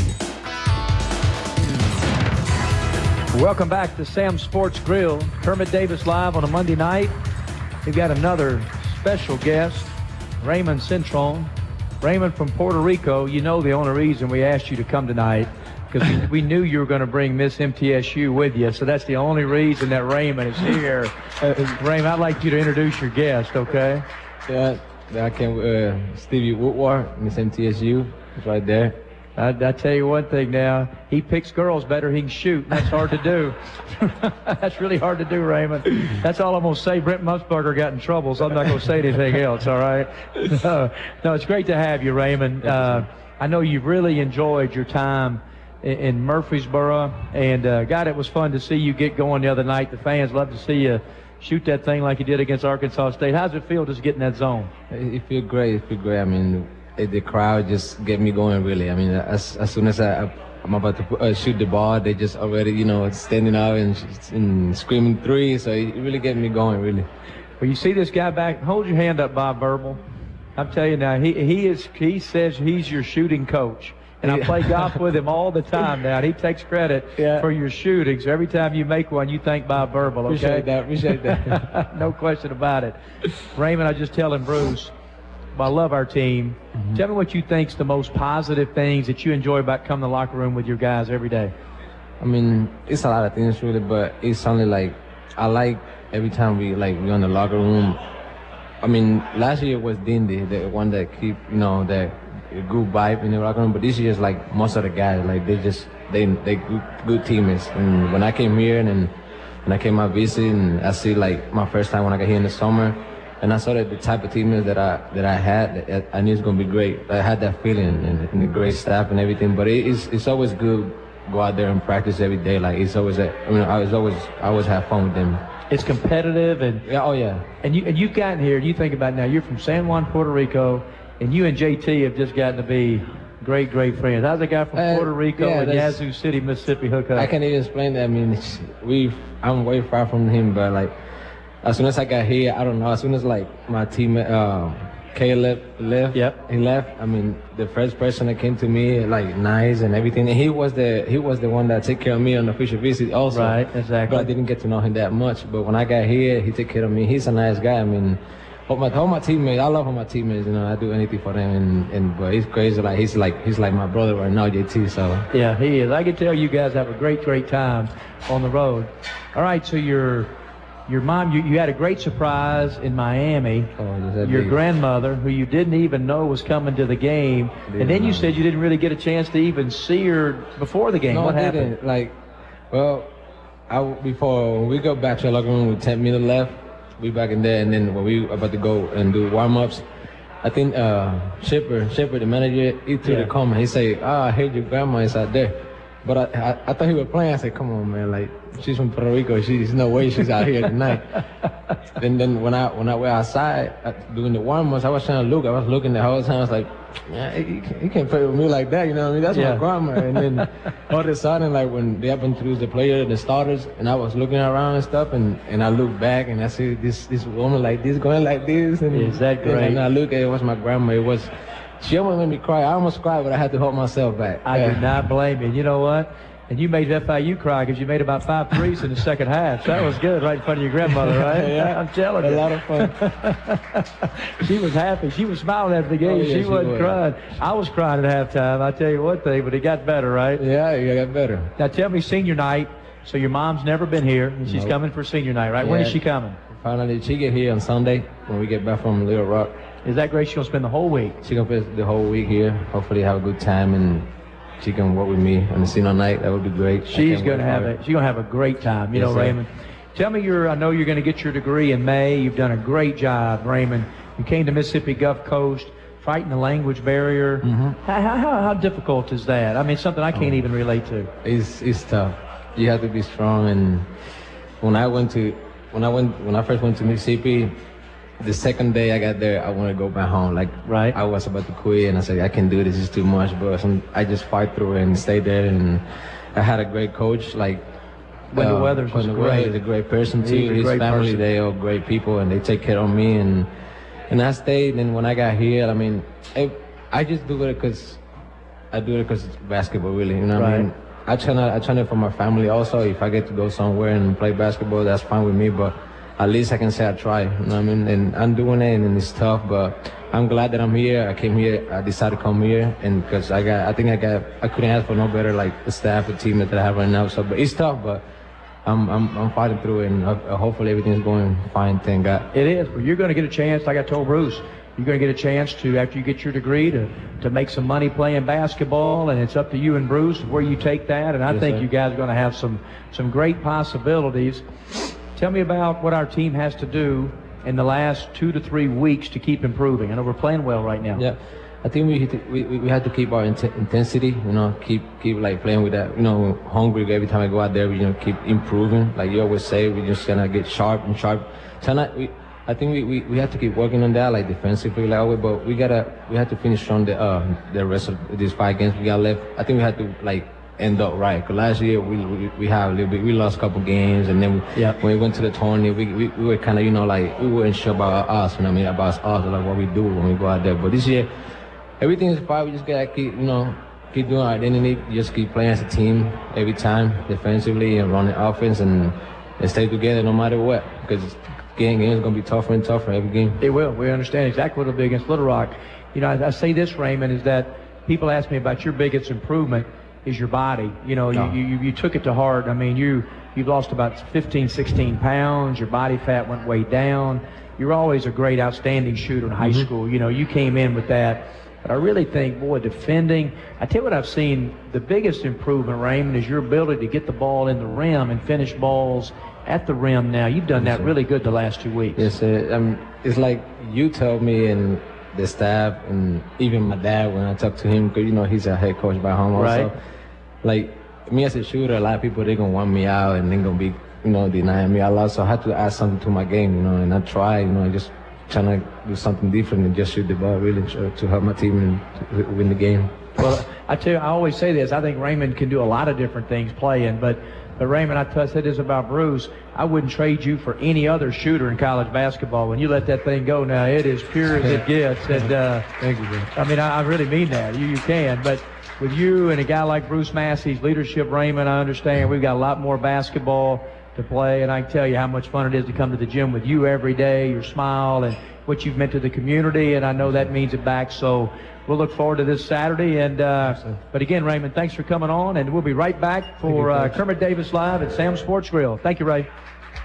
Welcome back to Sam's Sports Grill. Kermit Davis live on a Monday night. We've got another special guest, Raymond Cintron. Raymond from Puerto Rico. You know the only reason we asked you to come tonight because we, we knew you were going to bring Miss M T S U with you, so that's the only reason that Raymond is here. Uh, Raymond, I'd like you to introduce your guest, okay? Yeah. I can uh, Stevie Woodward, Miss M T S U, is right there. I, I tell you one thing now, he picks girls better he can shoot, and that's hard to do. That's really hard to do, Raymond. That's all I'm going to say. Brent Musburger got in trouble, so I'm not going to say anything else, all right? No, no, it's great to have you, Raymond. Uh, I know you've really enjoyed your time in, in Murfreesboro, and uh, God, it was fun to see you get going the other night. The fans love to see you shoot that thing like you did against Arkansas State. How's it feel just getting that zone? It feels great. It feels great. I mean, it, the crowd just get me going, really. I mean, as, as soon as I, I'm about to uh, shoot the ball, they just already, you know, standing out and, and screaming three. So it really get me going, really. Well, you see this guy back. Hold your hand up, Bob Verbal. I'm telling you now, he he is. He says he's your shooting coach. And I play golf with him all the time now. And he takes credit yeah. for your shooting. So every time you make one, you thank Bob Verbal, okay? Appreciate that. Appreciate that. No question about it. Raymond, I was just telling Bruce, I love our team. Mm-hmm. Tell me what you think's the most positive things that you enjoy about coming to the locker room with your guys every day. I mean, it's a lot of things, really, but it's only like, I like every time we, like, we're in the locker room. I mean, last year was Dindy, the one that keep, you know, that a good vibe in the locker room, but this year is like most of the guys, like they just they they good, good teammates. And when I came here and then when I came out visit and I see like my first time when I got here in the summer, and I saw that the type of teammates that I that I had, I knew it's gonna be great. I had that feeling and, and the great staff and everything. But it, it's it's always good to go out there and practice every day. Like it's always a, I mean I was always I always have fun with them. It's competitive and yeah, oh yeah. And you and you've gotten here. And you think about it now. You're from San Juan, Puerto Rico. And you and J T have just gotten to be great, great friends. How's the guy from uh, Puerto Rico yeah, and Yazoo City, Mississippi hook up? I can't even explain that. I mean, we I'm way far from him, but like as soon as I got here, I don't know. As soon as like my teammate uh, Caleb left, yep. he left. I mean, the first person that came to me, like nice and everything. And he was the he was the one that took care of me on the official visit also. Right, exactly. But I didn't get to know him that much. But when I got here, he took care of me. He's a nice guy. I mean. All my, all my teammates, I love all my teammates. You know, I do anything for them, and, and but he's crazy. Like he's like he's like my brother right now, J T. So yeah, he is. I can tell you guys have a great, great time on the road. All right, so your your mom, you, you had a great surprise in Miami. Oh, your grandmother, who you didn't even know was coming to the game, and then you know. said you didn't really get a chance to even see her before the game. No, what I happened? Didn't. Like, well, I before when we go back to the locker room with ten minutes left. We back in there, and then when we about to go and do warm-ups, I think uh, Shepard, Shepard, the manager, he threw Yeah. the comment. He said, "Ah, I heard your grandma is out there." But I, I, I thought he was playing. I said, "Come on, man! Like she's from Puerto Rico. She's no way she's out here tonight." then, then when I when I went outside uh, doing the warm-ups, I was trying to look. I was looking the whole time. I was like, "Yeah, he, he can't play with me like that." You know what I mean? That's Yeah. my grandma. And then all of a sudden, like when they have introduced the player, the starters, and I was looking around and stuff, and, and I look back and I see this this woman like this going like this, and Is that great? And I look at it, it was my grandma. It was. She almost made me cry. I almost cried, but I had to hold myself back. I Yeah. do not blame you. You know what? And you made F I U cry because you made about five threes in the second half. So that was good right in front of your grandmother, right? Yeah. I'm telling A you. lot of fun. She was happy. She was smiling after the game. Oh, yeah, she she wasn't was. crying. I was crying at halftime. I tell you one thing, but it got better, right? Yeah, it got better. Now tell me senior night. So your mom's never been here, and she's Nope. coming for senior night, right? When is Yeah. she coming? Finally, she get here on Sunday when we get back from Little Rock. Is that great? She's going to spend the whole week. She gonna spend the whole week here. Hopefully have a good time, and she can work with me on the senior night. That would be great. I She's can't going to wait have for a, it. she's going to have a great time. You Yes, know, sir. Raymond. Tell me your, I know you're going to get your degree in May. You've done a great job, Raymond. You came to Mississippi Gulf Coast, fighting the language barrier. Mm-hmm. How, how, how, how difficult is that? I mean, something I can't Oh. even relate to. It's it's tough. You have to be strong. And when I went to when I went when I first went to Mississippi, the second day I got there, I wanted to go back home. Like right. I was about to quit, and I said I can do this. It's too much. But some, I just fight through it and stay there. And I had a great coach. Like Wendell uh, Weathers was Wendell great. Weathers is a great person He's too. a His great family, person. they are great people, and they take care of me. And and I stayed. And when I got here, I mean, I, I just do it because I do it because it's basketball, really. You know what I Right. mean? I try not, I try it for my family also. If I get to go somewhere and play basketball, that's fine with me. But at least I can say I try. You know what I mean? And I'm doing it, and it's tough. But I'm glad that I'm here. I came here. I decided to come here, and because I got, I think I got, I couldn't ask for no better like the staff, the team that I have right now. So, but it's tough. But I'm, I'm, I'm fighting through it, and uh, hopefully everything's going fine. Thank God. It is, but you're going to get a chance, like I told Bruce, you're going to get a chance to, after you get your degree, to, to make some money playing basketball, and it's up to you and Bruce where you take that, and I Yes, think sir. you guys are going to have some, some great possibilities. Tell me about what our team has to do in the last two to three weeks to keep improving. I know we're playing well right now. Yeah, I think we we we had to keep our int- intensity. You know, keep keep like playing with that. You know, hungry every time I go out there. We, you know, keep improving. Like you always say, we just gonna get sharp and sharp. Tonight, we I think we, we, we have to keep working on that, like defensively, like always. But we gotta we have to finish on the uh the rest of these five games we got left. I think we had to like end up right. Cause last year we we, we had a little bit. We lost a couple games, and then we, yeah. when we went to the tournament, we we, we were kind of you know like we weren't sure about us. You know what I mean, about us, like what we do when we go out there. But this year, everything is fine. We just gotta keep you know keep doing our identity. Just keep playing as a team every time, defensively and running offense, and, and stay together no matter what. Because game game is gonna be tougher and tougher every game. It will. We understand exactly what it'll be against Little Rock. You know, I, I say this, Raymond, is that people ask me about your biggest improvement is your body. You know, No. you, you you took it to heart. I mean, you you've lost about fifteen, sixteen pounds. Your body fat went way down. You're always a great, outstanding shooter in high Mhm. school. You know, you came in with that. But I really think, boy, defending, I tell you what I've seen, the biggest improvement, Raymond, is your ability to get the ball in the rim and finish balls at the rim now. You've done Yes, that sir. really good the last two weeks. Yes, sir. Um, it's like you told me and the staff and even my dad when I talked to him, because you know he's a head coach by home also. Right. Like me as a shooter, a lot of people they gonna want me out and they gonna be you know denying me a lot. So I had to add something to my game, you know, and I try, you know, just trying to do something different and just shoot the ball really to, to help my team and to win the game. Well, I tell you, I always say this. I think Raymond can do a lot of different things playing, but but Raymond, I, t- I said this about Bruce. I wouldn't trade you for any other shooter in college basketball. When you let that thing go, now it is pure as it gets. And uh, thank you, bro. I mean, I, I really mean that. You you can, but with you and a guy like Bruce Massey's leadership, Raymond, I understand we've got a lot more basketball to play, and I can tell you how much fun it is to come to the gym with you every day. Your smile and what you've meant to the community, and I know that means it back. So we'll look forward to this Saturday. And uh, but again, Raymond, thanks for coming on, and we'll be right back for uh, Kermit Davis Live at Sam's Sports Grill. Thank you, Ray.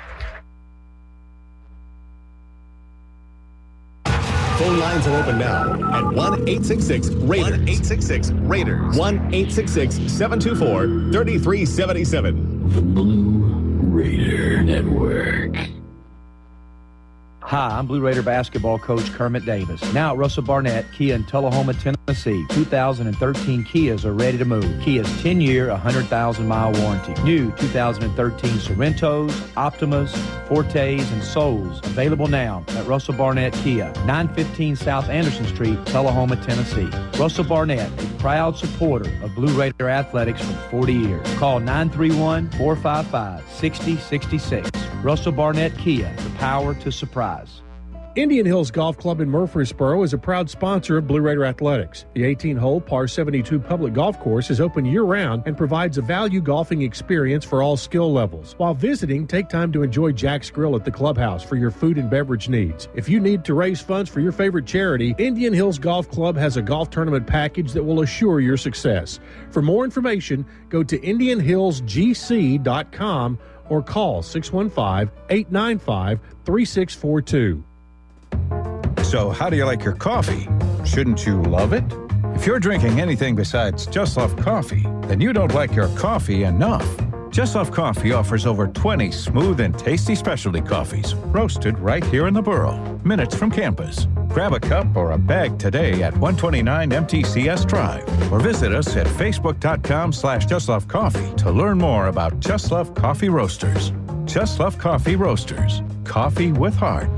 Phone lines are open now at one eight six six Raiders. one eight six six Raiders. one eight six six, seven two four, three three seven seven. The Blue Raider Network. Hi, I'm Blue Raider basketball coach Kermit Davis. Now at Russell Barnett Kia in Tullahoma, Tennessee, two thousand thirteen Kias are ready to move. Kia's ten-year, one hundred thousand mile warranty. New two thousand thirteen Sorrentos, Optimas, Fortes, and Souls available now at Russell Barnett Kia, nine fifteen South Anderson Street, Tullahoma, Tennessee. Russell Barnett, a proud supporter of Blue Raider athletics for forty years. Call nine three one, four five five, six zero six six. Russell Barnett Kia, the power to surprise. Indian Hills Golf Club in Murfreesboro is a proud sponsor of Blue Raider Athletics. The eighteen-hole par seventy-two public golf course is open year-round and provides a value golfing experience for all skill levels. While visiting, take time to enjoy Jack's Grill at the clubhouse for your food and beverage needs. If you need to raise funds for your favorite charity, Indian Hills Golf Club has a golf tournament package that will assure your success. For more information, go to indian hills g c dot com or call six one five, eight nine five, three six four two. So how do you like your coffee? Shouldn't you love it? If you're drinking anything besides Just Love Coffee, then you don't like your coffee enough. Just Love Coffee offers over twenty smooth and tasty specialty coffees, roasted right here in the borough, minutes from campus. Grab a cup or a bag today at one twenty-nine M T C S Drive, or visit us at facebook.com slash justlovecoffee to learn more about Just Love Coffee Roasters. Just Love Coffee Roasters. Coffee with heart.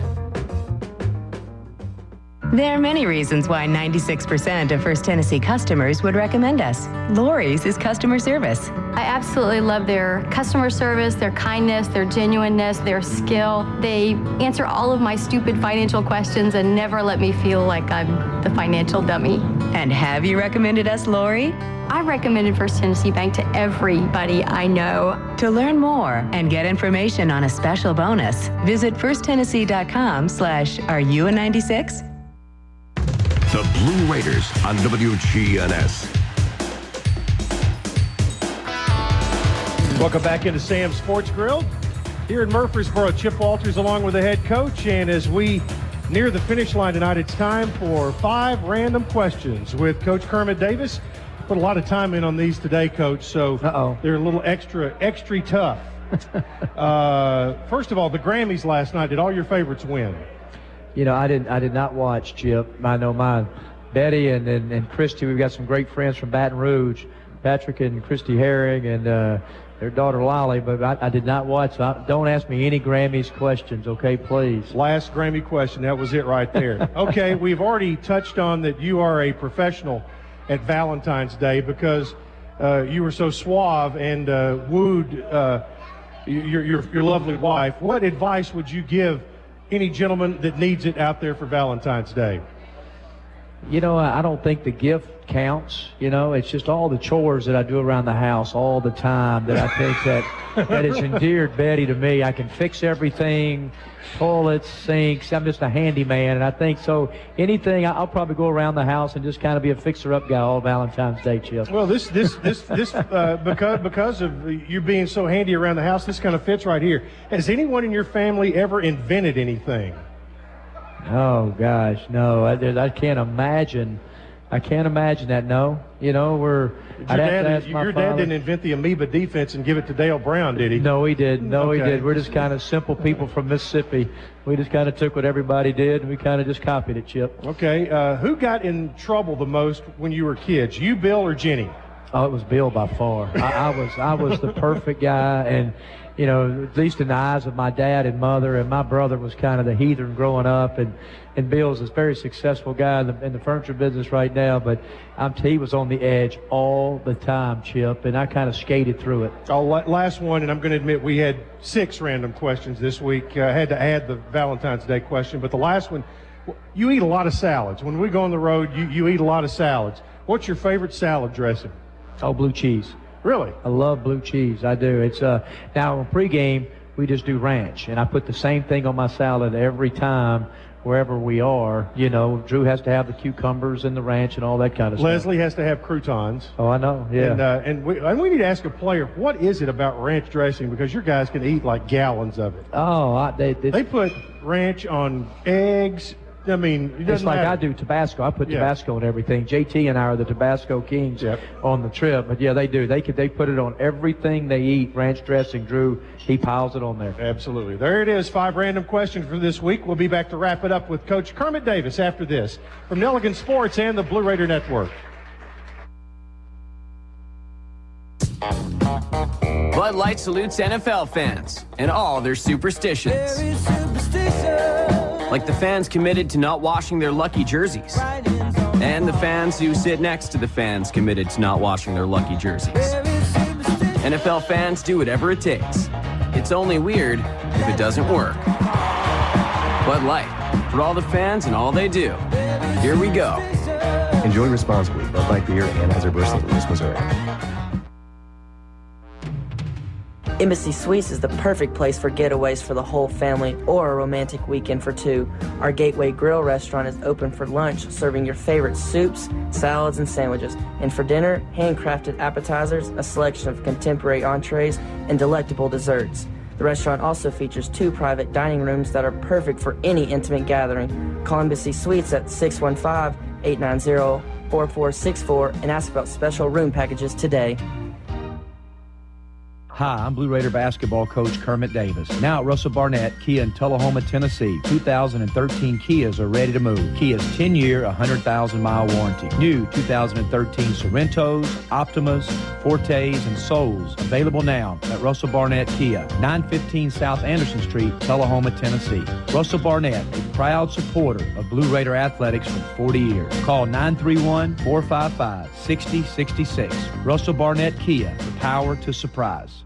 There are many reasons why ninety-six percent of First Tennessee customers would recommend us. Lori's is customer service. I absolutely love their customer service, their kindness, their genuineness, their skill. They answer all of my stupid financial questions and never let me feel like I'm the financial dummy. And have you recommended us, Lori? I recommended First Tennessee Bank to everybody I know. To learn more and get information on a special bonus, visit firsttennessee.com slash are you a ninety-six? The Blue Raiders on W G N S. Welcome back into Sam's Sports Grill here in Murfreesboro. Chip Walters along with the head coach. And as we near the finish line tonight, it's time for five random questions with Coach Kermit Davis. Put a lot of time in on these today, Coach, so Uh-oh. they're a little extra, extra tough. uh, first of all, the Grammys last night, did all your favorites win? You know, I didn't. I did not watch, Chip. I know mine. Betty and, and, and Christy. We've got some great friends from Baton Rouge, Patrick and Christy Herring, and uh, their daughter Lolly. But I, I did not watch. So I, don't ask me any Grammys questions, okay? Please. Last Grammy question. That was it right there. Okay, we've already touched on that you are a professional at Valentine's Day because uh, you were so suave and uh, wooed uh, your, your your lovely wife. What advice would you give any gentleman that needs it out there for Valentine's Day? You know, I don't think the gift counts. You know, it's just all the chores that I do around the house all the time that I think that that has endeared Betty to me. I can fix everything, toilets, sinks. I'm just a handyman, and I think so. Anything, I'll probably go around the house and just kind of be a fixer-up guy all Valentine's Day, Chip. Well, this this this this uh, because because of you being so handy around the house, this kind of fits right here. Has anyone in your family ever invented anything? Oh gosh, no! I, I can't imagine. I can't imagine that. No, you know we're. Your, dad, your dad didn't invent the amoeba defense and give it to Dale Brown, did he? No, he did. No, okay. he did. We're just kind of simple people from Mississippi. We just kind of took what everybody did and we kind of just copied it, Chip. Okay. Uh, who got in trouble the most when you were kids? You, Bill, or Jenny? Oh, it was Bill by far. I, I was I was the perfect guy, and you know, at least in the eyes of my dad and mother, and my brother was kind of the heathen growing up, and and Bill's a very successful guy in the, in the furniture business right now, but I'm he was on the edge all the time, Chip, and I kind of skated through it. Oh, last one, and I'm going to admit we had six random questions this week. I had to add the Valentine's Day question, but the last one, you eat a lot of salads. When we go on the road, you, you eat a lot of salads. What's your favorite salad dressing? Oh, blue cheese. Really? I love blue cheese. I do. It's uh now on pregame we just do ranch, and I put the same thing on my salad every time wherever we are. You know, Drew has to have the cucumbers and the ranch and all that kind of Leslie stuff. has to have croutons. Oh, I know. Yeah. And uh, and we and we need to ask a player, what is it about ranch dressing? Because your guys can eat like gallons of it. Oh, I, they, they they put ranch on eggs, I mean, it it's like matter. I do Tabasco. I put Yeah. Tabasco on everything. J T and I are the Tabasco kings yep. on the trip. But yeah, they do. They could they put it on everything they eat. Ranch dressing. Drew, he piles it on there. Absolutely. There it is. Five random questions for this week. We'll be back to wrap it up with Coach Kermit Davis after this from Nelligan Sports and the Blue Raider Network. Bud Light salutes N F L fans and all their superstitions. Like the fans committed to not washing their lucky jerseys. And the fans who sit next to the fans committed to not washing their lucky jerseys. N F L fans do whatever it takes. It's only weird if it doesn't work. Bud Light, for all the fans and all they do. Here we go. Enjoy responsibly. Bud Light Beer, Anheuser-Busch, Saint Louis, Missouri. Embassy Suites is the perfect place for getaways for the whole family or a romantic weekend for two. Our Gateway Grill restaurant is open for lunch, serving your favorite soups, salads, and sandwiches. And for dinner, handcrafted appetizers, a selection of contemporary entrees, and delectable desserts. The restaurant also features two private dining rooms that are perfect for any intimate gathering. Call Embassy Suites at six one five, eight nine zero, four four six four and ask about special room packages today. Hi, I'm Blue Raider basketball coach Kermit Davis. Now at Russell Barnett Kia in Tullahoma, Tennessee, two thousand thirteen Kias are ready to move. Kia's ten-year, one hundred thousand mile warranty. New two thousand thirteen Sorrentos, Optimas, Fortes, and Souls available now at Russell Barnett Kia, nine fifteen South Anderson Street, Tullahoma, Tennessee. Russell Barnett, a proud supporter of Blue Raider athletics for forty years. Call nine three one, four five five, six zero six six. Russell Barnett Kia, the power to surprise.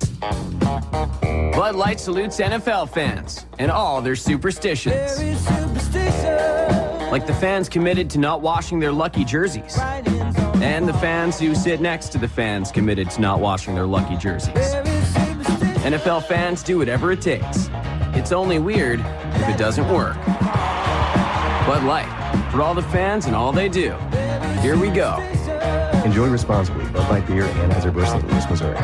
Bud Light salutes N F L fans and all their superstitions. Like the fans committed to not washing their lucky jerseys. And the fans who sit next to the fans committed to not washing their lucky jerseys. N F L fans do whatever it takes. It's only weird if it doesn't work. Bud Light, for all the fans and all they do. Here we go. Enjoy responsibly. Bud Light Beer, Anheuser-Busch, Saint Louis, Missouri.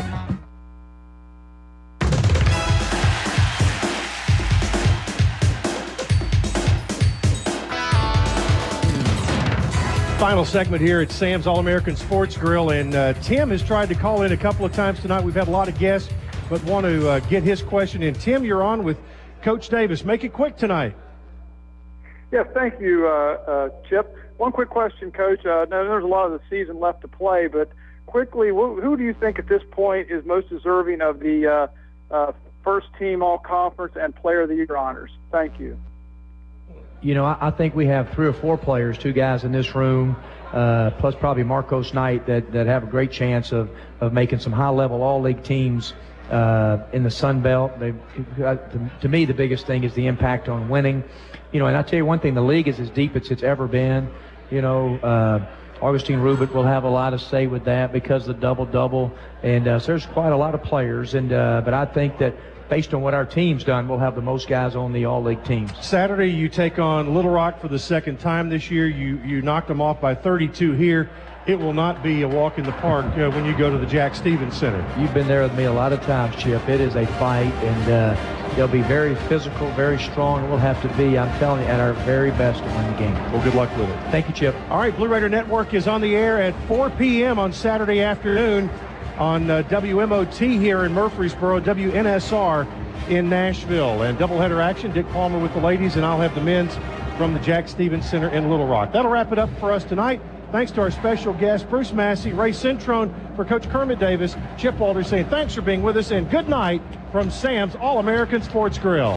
Final segment here at Sam's All-American Sports Grill, and uh, Tim has tried to call in a couple of times tonight. We've had a lot of guests, but want to uh, get his question in. Tim, you're on with Coach Davis. Make it quick tonight. Yes, thank you, uh, uh, Chip. One quick question, Coach. Uh, now, there's a lot of the season left to play, but quickly, wh- who do you think at this point is most deserving of the uh, uh, first-team All-Conference and Player of the Year honors? Thank you. You know, I, I think we have three or four players, two guys in this room, uh, plus probably Marcos Knight, that, that have a great chance of, of making some high-level all-league teams uh, in the Sun Belt. They, uh, to, to me, the biggest thing is the impact on winning. You know, and I'll tell you one thing, the league is as deep as it's ever been. You know, uh, Augustine Rubin will have a lot to say with that because of the double-double. And uh, so there's quite a lot of players. And uh, but I think that based on what our team's done, we'll have the most guys on the all-league teams. Saturday, you take on Little Rock for the second time this year. You you knocked them off by thirty-two here. It will not be a walk in the park uh, when you go to the Jack Stevens Center. You've been there with me a lot of times, Chip. It is a fight, and uh, they'll be very physical, very strong. We'll have to be, I'm telling you, at our very best to win the game. Well, good luck with it. Thank you, Chip. All right, Blue Raider Network is on the air at four p.m. on Saturday afternoon on uh, W M O T here in Murfreesboro, W N S R in Nashville. And doubleheader action, Dick Palmer with the ladies, and I'll have the men's from the Jack Stevens Center in Little Rock. That'll wrap it up for us tonight. Thanks to our special guests, Bruce Massey, Ray Centrone, for Coach Kermit Davis, Chip Walters saying thanks for being with us, and good night from Sam's All-American Sports Grill.